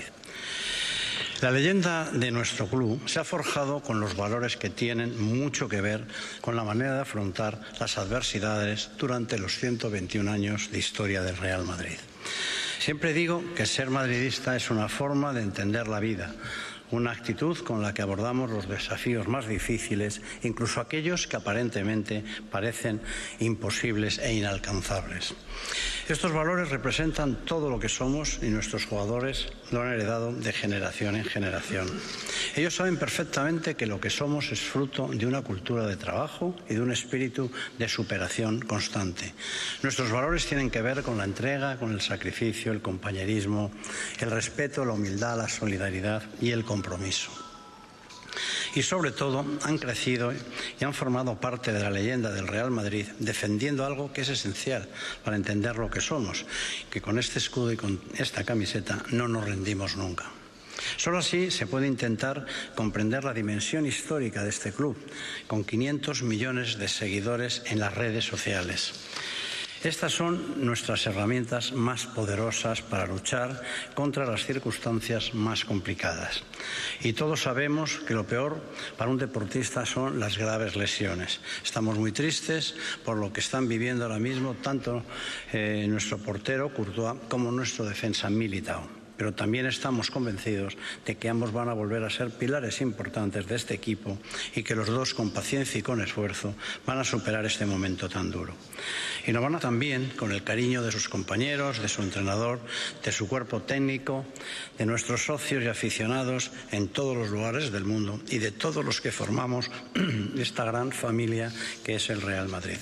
La leyenda de nuestro club se ha forjado con los valores que tienen mucho que ver con la manera de afrontar las adversidades durante los ciento veintiún años de historia del Real Madrid. Siempre digo que ser madridista es una forma de entender la vida, una actitud con la que abordamos los desafíos más difíciles, incluso aquellos que aparentemente parecen imposibles e inalcanzables. Estos valores representan todo lo que somos y nuestros jugadores lo han heredado de generación en generación. Ellos saben perfectamente que lo que somos es fruto de una cultura de trabajo y de un espíritu de superación constante. Nuestros valores tienen que ver con la entrega, con el sacrificio, el compañerismo, el respeto, la humildad, la solidaridad y el compromiso. Y sobre todo han crecido y han formado parte de la leyenda del Real Madrid, defendiendo algo que es esencial para entender lo que somos, que con este escudo y con esta camiseta no nos rendimos nunca. Solo así se puede intentar comprender la dimensión histórica de este club, con quinientos millones de seguidores en las redes sociales. Estas son nuestras herramientas más poderosas para luchar contra las circunstancias más complicadas. Y todos sabemos que lo peor para un deportista son las graves lesiones. Estamos muy tristes por lo que están viviendo ahora mismo tanto eh, nuestro portero Courtois como nuestro defensa Militao. Pero también estamos convencidos de que ambos van a volver a ser pilares importantes de este equipo y que los dos, con paciencia y con esfuerzo, van a superar este momento tan duro. Y lo van a también con el cariño de sus compañeros, de su entrenador, de su cuerpo técnico, de nuestros socios y aficionados en todos los lugares del mundo y de todos los que formamos esta gran familia que es el Real Madrid.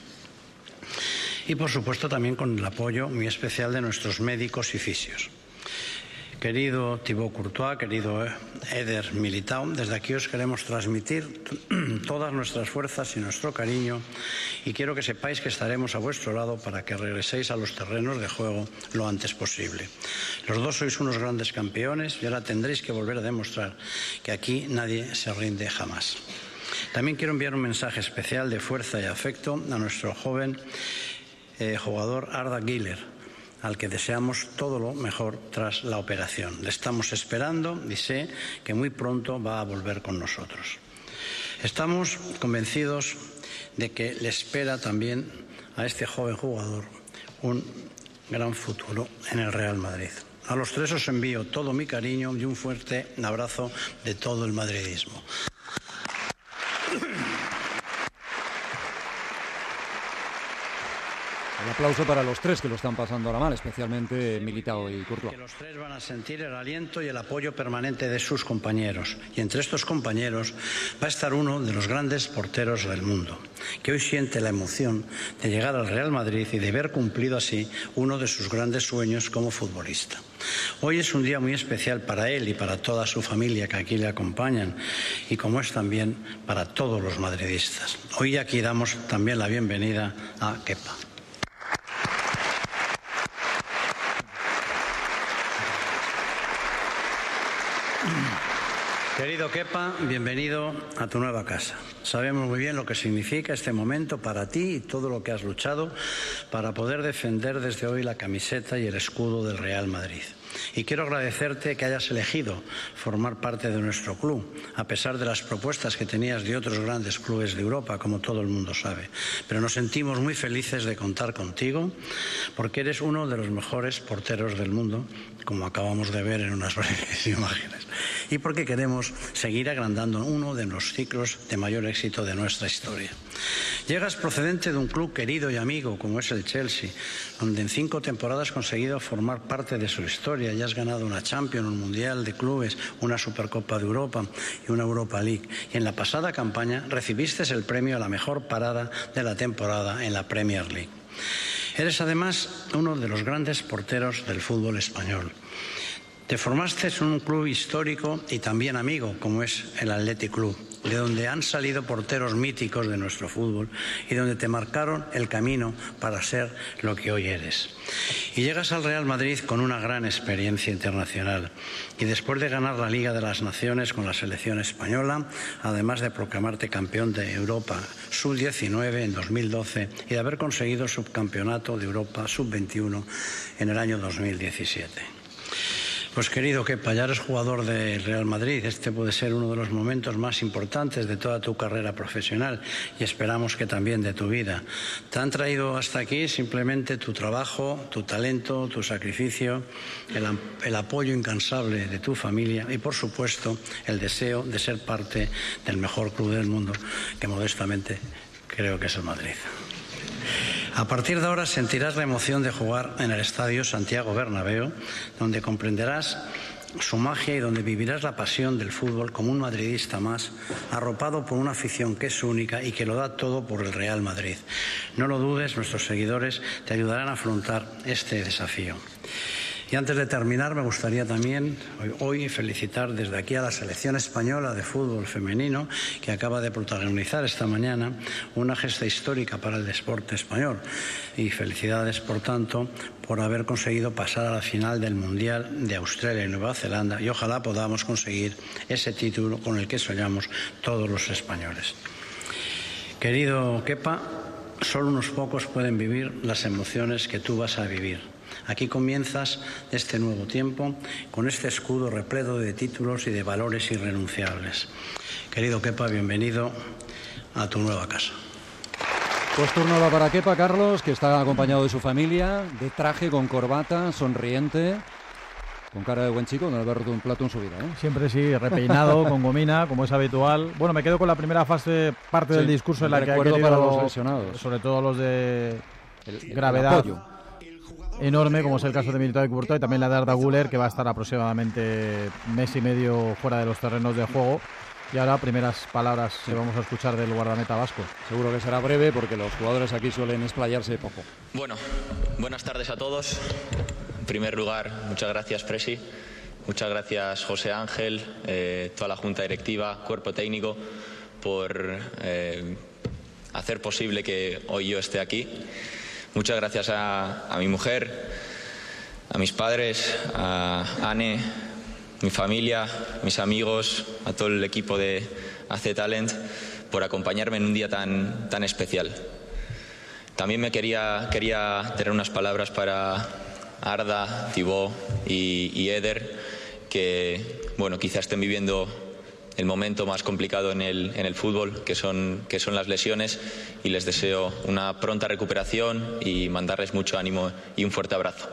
Y, por supuesto, también con el apoyo muy especial de nuestros médicos y fisios. Querido Thibaut Courtois, querido Eder Militao, desde aquí os queremos transmitir todas nuestras fuerzas y nuestro cariño y quiero que sepáis que estaremos a vuestro lado para que regreséis a los terrenos de juego lo antes posible. Los dos sois unos grandes campeones y ahora tendréis que volver a demostrar que aquí nadie se rinde jamás. También quiero enviar un mensaje especial de fuerza y afecto a nuestro joven eh, jugador Arda Güler, al que deseamos todo lo mejor tras la operación. Le estamos esperando y sé que muy pronto va a volver con nosotros. Estamos convencidos de que le espera también a este joven jugador un gran futuro en el Real Madrid. A los tres os envío todo mi cariño y un fuerte abrazo de todo el madridismo. Un aplauso para los tres que lo están pasando ahora mal, especialmente Militao y Courtois. Que los tres van a sentir el aliento y el apoyo permanente de sus compañeros. Y entre estos compañeros va a estar uno de los grandes porteros del mundo, que hoy siente la emoción de llegar al Real Madrid y de ver cumplido así uno de sus grandes sueños como futbolista. Hoy es un día muy especial para él y para toda su familia que aquí le acompañan y como es también para todos los madridistas. Hoy aquí damos también la bienvenida a Kepa. Querido Kepa, bienvenido a tu nueva casa. Sabemos muy bien lo que significa este momento para ti y todo lo que has luchado para poder defender desde hoy la camiseta y el escudo del Real Madrid. Y quiero agradecerte que hayas elegido formar parte de nuestro club, a pesar de las propuestas que tenías de otros grandes clubes de Europa, como todo el mundo sabe. Pero nos sentimos muy felices de contar contigo, porque eres uno de los mejores porteros del mundo, como acabamos de ver en unas breves imágenes. Y porque queremos seguir agrandando uno de los ciclos de mayor éxito de nuestra historia. Llegas procedente de un club querido y amigo como es el Chelsea, donde en cinco temporadas has conseguido formar parte de su historia y has ganado una Champions, un Mundial de Clubes, una Supercopa de Europa y una Europa League. Y en la pasada campaña recibiste el premio a la mejor parada de la temporada en la Premier League. Eres además uno de los grandes porteros del fútbol español. Te formaste en un club histórico y también amigo, como es el Athletic Club, de donde han salido porteros míticos de nuestro fútbol y donde te marcaron el camino para ser lo que hoy eres. Y llegas al Real Madrid con una gran experiencia internacional y después de ganar la Liga de las Naciones con la selección española, además de proclamarte campeón de Europa sub diecinueve en dos mil doce y de haber conseguido subcampeonato de Europa sub veintiuno en el año dos mil diecisiete. Pues querido Kepa, ya eres jugador del Real Madrid. Este puede ser uno de los momentos más importantes de toda tu carrera profesional y esperamos que también de tu vida. Te han traído hasta aquí simplemente tu trabajo, tu talento, tu sacrificio, el, el apoyo incansable de tu familia y, por supuesto, el deseo de ser parte del mejor club del mundo, que modestamente creo que es el Madrid. A partir de ahora sentirás la emoción de jugar en el Estadio Santiago Bernabéu, donde comprenderás su magia y donde vivirás la pasión del fútbol como un madridista más, arropado por una afición que es única y que lo da todo por el Real Madrid. No lo dudes, nuestros seguidores te ayudarán a afrontar este desafío. Y antes de terminar, me gustaría también hoy felicitar desde aquí a la selección española de fútbol femenino, que acaba de protagonizar esta mañana una gesta histórica para el deporte español. Y felicidades, por tanto, por haber conseguido pasar a la final del Mundial de Australia y Nueva Zelanda, y ojalá podamos conseguir ese título con el que soñamos todos los españoles. Querido Kepa, solo unos pocos pueden vivir las emociones que tú vas a vivir. Aquí comienzas este nuevo tiempo con este escudo repleto de títulos y de valores irrenunciables. Querido Kepa, bienvenido a tu nueva casa. Pues turno va para Kepa, Carlos, que está acompañado de su familia, de traje, con corbata, sonriente, con cara de buen chico, no le haber roto un plato en su vida, ¿eh? Siempre sí, repeinado, con gomina, como es habitual. Bueno, me quedo con la primera fase, parte sí, del discurso en la que ha querido, para los lesionados, sobre todo los de el, gravedad. El enorme, como es el caso de Militao y Courtois, y también la de Arda Güler, que va a estar aproximadamente mes y medio fuera de los terrenos de juego. Y ahora, primeras palabras sí. que vamos a escuchar del guardameta vasco. Seguro que será breve, porque los jugadores aquí suelen explayarse poco. Bueno, buenas tardes a todos. En primer lugar, muchas gracias, Presi. Muchas gracias, José Ángel, eh, toda la Junta Directiva, cuerpo técnico, por eh, hacer posible que hoy yo esté aquí. Muchas gracias a, a mi mujer, a mis padres, a Anne, mi familia, mis amigos, a todo el equipo de A C Talent por acompañarme en un día tan, tan especial. También me quería, quería tener unas palabras para Arda, Thibaut y, y Eder, que bueno, quizás estén viviendo el momento más complicado en el, en el fútbol, que son, que son las lesiones, y les deseo una pronta recuperación y mandarles mucho ánimo y un fuerte abrazo.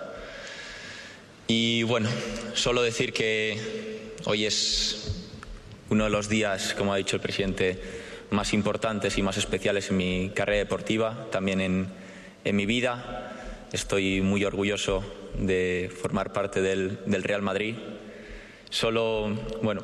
Y bueno, solo decir que hoy es uno de los días, como ha dicho el presidente, más importantes y más especiales en mi carrera deportiva, también en, en mi vida. Estoy muy orgulloso de formar parte del, del Real Madrid. Solo, bueno,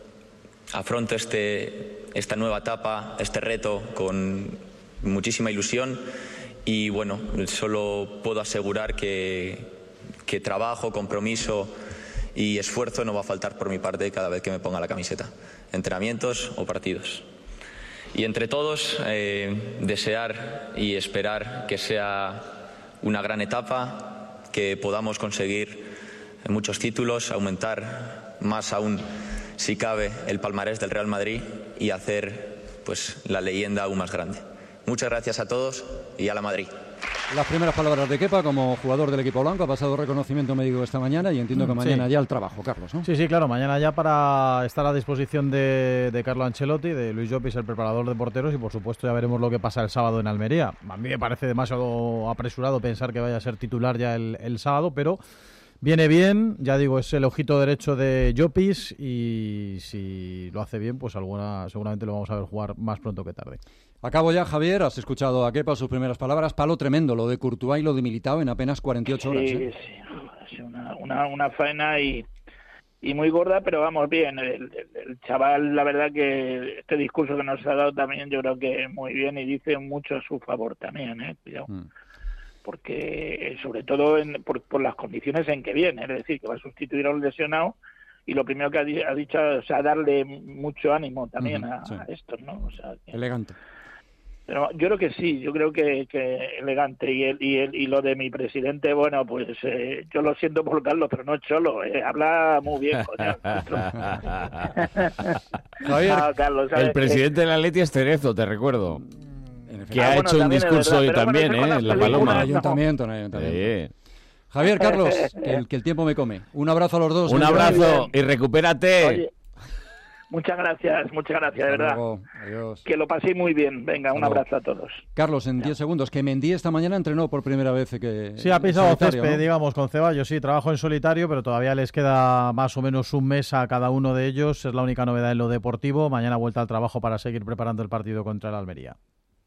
afronto este, esta nueva etapa, este reto con muchísima ilusión y bueno, solo puedo asegurar que, que trabajo, compromiso y esfuerzo no va a faltar por mi parte cada vez que me ponga la camiseta, entrenamientos o partidos. Y entre todos, eh, desear y esperar que sea una gran etapa, que podamos conseguir muchos títulos, aumentar más aún, si cabe, el palmarés del Real Madrid y hacer pues la leyenda aún más grande. Muchas gracias a todos y a la Madrid. Las primeras palabras de Kepa como jugador del equipo blanco. Ha pasado reconocimiento médico esta mañana y entiendo que mañana sí. ya el trabajo, Carlos, ¿no? Sí, sí, claro, mañana ya para estar a disposición de, de Carlo Ancelotti, de Luis Llopis, el preparador de porteros, y por supuesto ya veremos lo que pasa el sábado en Almería. A mí me parece demasiado apresurado pensar que vaya a ser titular ya el, el sábado, pero viene bien, ya digo, es el ojito derecho de Llopis y si lo hace bien, pues alguna seguramente lo vamos a ver jugar más pronto que tarde. Acabo ya, Javier, has escuchado a Kepa sus primeras palabras. Palo tremendo lo de Courtois y lo de Militao en apenas cuarenta y ocho horas. Sí, ¿eh? sí, una, una, una faena y, y muy gorda, pero vamos bien. El, el, el chaval, la verdad que este discurso que nos ha dado también yo creo que muy bien y dice mucho a su favor también, ¿eh? Cuidado. Mm. Porque sobre todo en, por, por las condiciones en que viene, es decir, que va a sustituir a un lesionado y lo primero que ha, di, ha dicho, o sea, darle mucho ánimo también uh-huh, a, sí. a estos, ¿no? O sea, que, elegante. Pero yo creo que sí, yo creo que, que elegante y el, y el, y lo de mi presidente, bueno, pues eh, yo lo siento por Carlos, pero no es cholo, eh, habla muy bien, coño. Javier, no, Carlos, el presidente del Atleti es Cerezo, te recuerdo. Que ah, ha bueno, hecho un discurso hoy también, ¿eh? En La Paloma. En el ayuntamiento, en el ayuntamiento. Sí. Javier, Carlos, que el, que el tiempo me come. Un abrazo a los dos. Un abrazo y recupérate. Oye, muchas gracias, muchas gracias, de verdad. Luego. Adiós. Que lo paséis muy bien. Venga, un abrazo a todos. Carlos, en diez segundos, que Mendy esta mañana entrenó por primera vez. Que Sí, ha pisado solitario, césped, ¿no? digamos, con Ceballos. Sí, trabajo en solitario, pero todavía les queda más o menos un mes a cada uno de ellos. Es la única novedad en lo deportivo. Mañana vuelta al trabajo para seguir preparando el partido contra el Almería.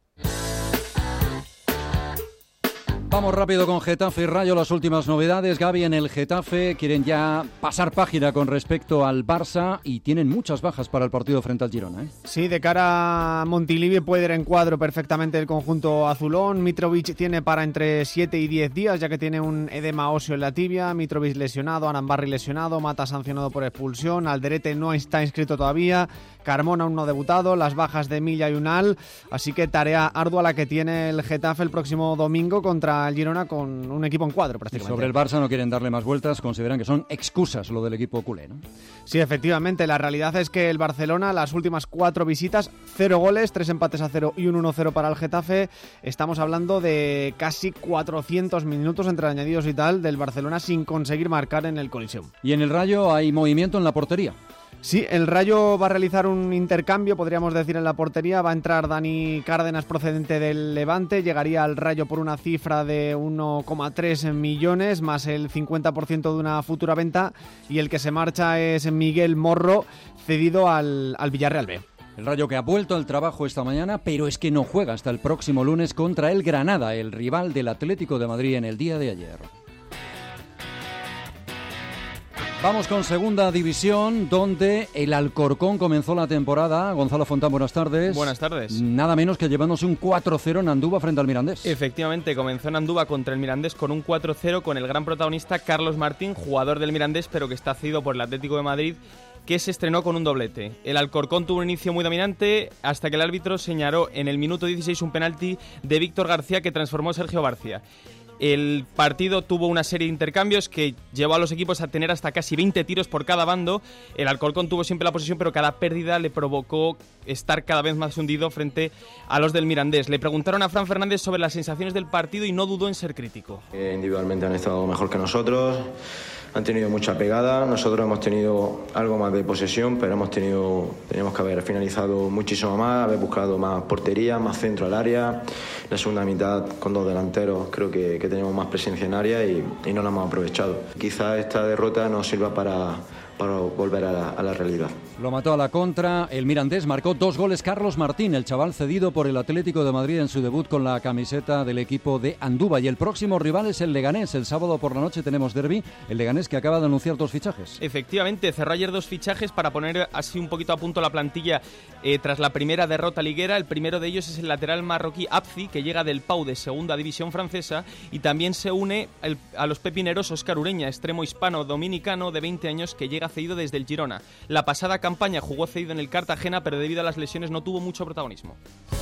Vamos rápido con Getafe y Rayo, las últimas novedades. Gaby, en el Getafe quieren ya pasar página con respecto al Barça y tienen muchas bajas para el partido frente al Girona, ¿eh? Sí, de cara a Montilivi puede ir en cuadro perfectamente el conjunto azulón. Mitrovic tiene para entre siete y diez días, ya que tiene un edema óseo en la tibia. Mitrovic lesionado, Anambarri lesionado, Mata sancionado por expulsión, Alderete no está inscrito todavía, Carmona aún no debutado, las bajas de Milla y Unal, así que tarea ardua la que tiene el Getafe el próximo domingo contra el Girona con un equipo en cuadro prácticamente. Y sobre el Barça no quieren darle más vueltas, consideran que son excusas lo del equipo culé, ¿no? Sí, efectivamente, la realidad es que el Barcelona, las últimas cuatro visitas, cero goles, tres empates a cero y un uno cero para el Getafe. Estamos hablando de casi cuatrocientos minutos entre añadidos y tal del Barcelona sin conseguir marcar en el Coliseum. Y en el Rayo hay movimiento en la portería. Sí, el Rayo va a realizar un intercambio, podríamos decir, en la portería. Va a entrar Dani Cárdenas procedente del Levante, llegaría al Rayo por una cifra de uno coma tres millones, más el cincuenta por ciento de una futura venta, y el que se marcha es Miguel Morro, cedido al, al Villarreal B. El Rayo que ha vuelto al trabajo esta mañana, pero es que no juega hasta el próximo lunes contra el Granada, el rival del Atlético de Madrid en el día de ayer. Vamos con segunda división, donde el Alcorcón comenzó la temporada. Gonzalo Fontán, buenas tardes. Buenas tardes. Nada menos que llevándose un cuatro cero en Andúba frente al Mirandés. Efectivamente, comenzó en Andúba contra el Mirandés con un cuatro cero con el gran protagonista Carlos Martín, jugador del Mirandés, pero que está cedido por el Atlético de Madrid, que se estrenó con un doblete. El Alcorcón tuvo un inicio muy dominante hasta que el árbitro señaló en el minuto dieciséis un penalti de Víctor García que transformó a Sergio Barcia. El partido tuvo una serie de intercambios que llevó a los equipos a tener hasta casi veinte tiros por cada bando. El Alcorcón tuvo siempre la posesión, pero cada pérdida le provocó estar cada vez más hundido frente a los del Mirandés. Le preguntaron a Fran Fernández sobre las sensaciones del partido y no dudó en ser crítico. Eh, individualmente han estado mejor que nosotros, han tenido mucha pegada, nosotros hemos tenido algo más de posesión, pero hemos tenido, teníamos que haber finalizado muchísimo más, haber buscado más portería, más centro al área. La segunda mitad con dos delanteros creo que, que tenemos más presencia en área y, y no la hemos aprovechado. Quizás esta derrota nos sirva para, para volver a la, a la realidad. Lo mató a la contra, el Mirandés marcó dos goles Carlos Martín, el chaval cedido por el Atlético de Madrid en su debut con la camiseta del equipo de Andúba. Y el próximo rival es el Leganés. El sábado por la noche tenemos derbi, el Leganés que acaba de anunciar dos fichajes. Efectivamente, cerró ayer dos fichajes para poner así un poquito a punto la plantilla eh, tras la primera derrota liguera. El primero de ellos es el lateral marroquí Abzi, que llega del Pau de segunda división francesa, y también se une el, a los pepineros Óscar Ureña, extremo hispano-dominicano de veinte años que llega cedido desde el Girona. La pasada campaña jugó cedido en el Cartagena, pero debido a las lesiones no tuvo mucho protagonismo.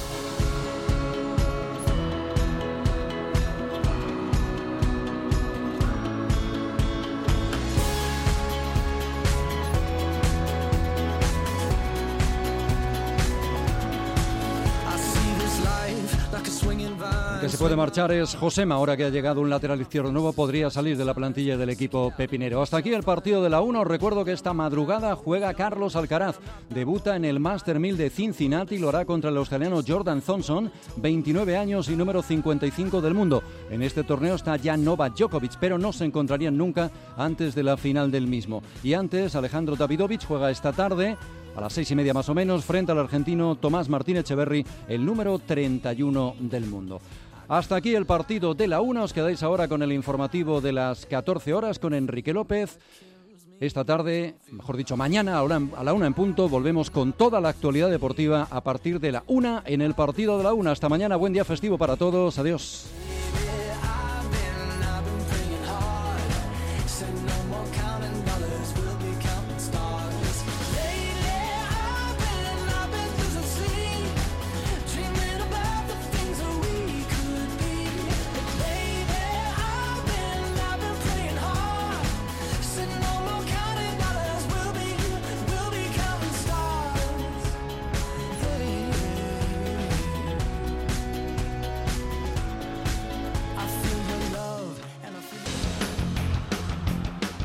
El que se puede marchar es Josema, ahora que ha llegado un lateral izquierdo nuevo, podría salir de la plantilla del equipo pepinero. Hasta aquí el partido de la una. Os recuerdo que esta madrugada juega Carlos Alcaraz, debuta en el Master mil de Cincinnati, lo hará contra el australiano Jordan Thompson, veintinueve años y número cincuenta y cinco del mundo. En este torneo está ya Novak Djokovic, pero no se encontrarían nunca antes de la final del mismo. Y antes, Alejandro Davidovich juega esta tarde a las seis y media más o menos frente al argentino Tomás Martín Echeverry, el número treinta y uno del mundo. Hasta aquí el partido de la una. Os quedáis ahora con el informativo de las catorce horas con Enrique López. Esta tarde, mejor dicho mañana, a la una en punto, volvemos con toda la actualidad deportiva a partir de la una en el partido de la una. Hasta mañana, buen día festivo para todos. Adiós.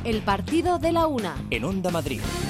El partido de la una. En Onda Madrid.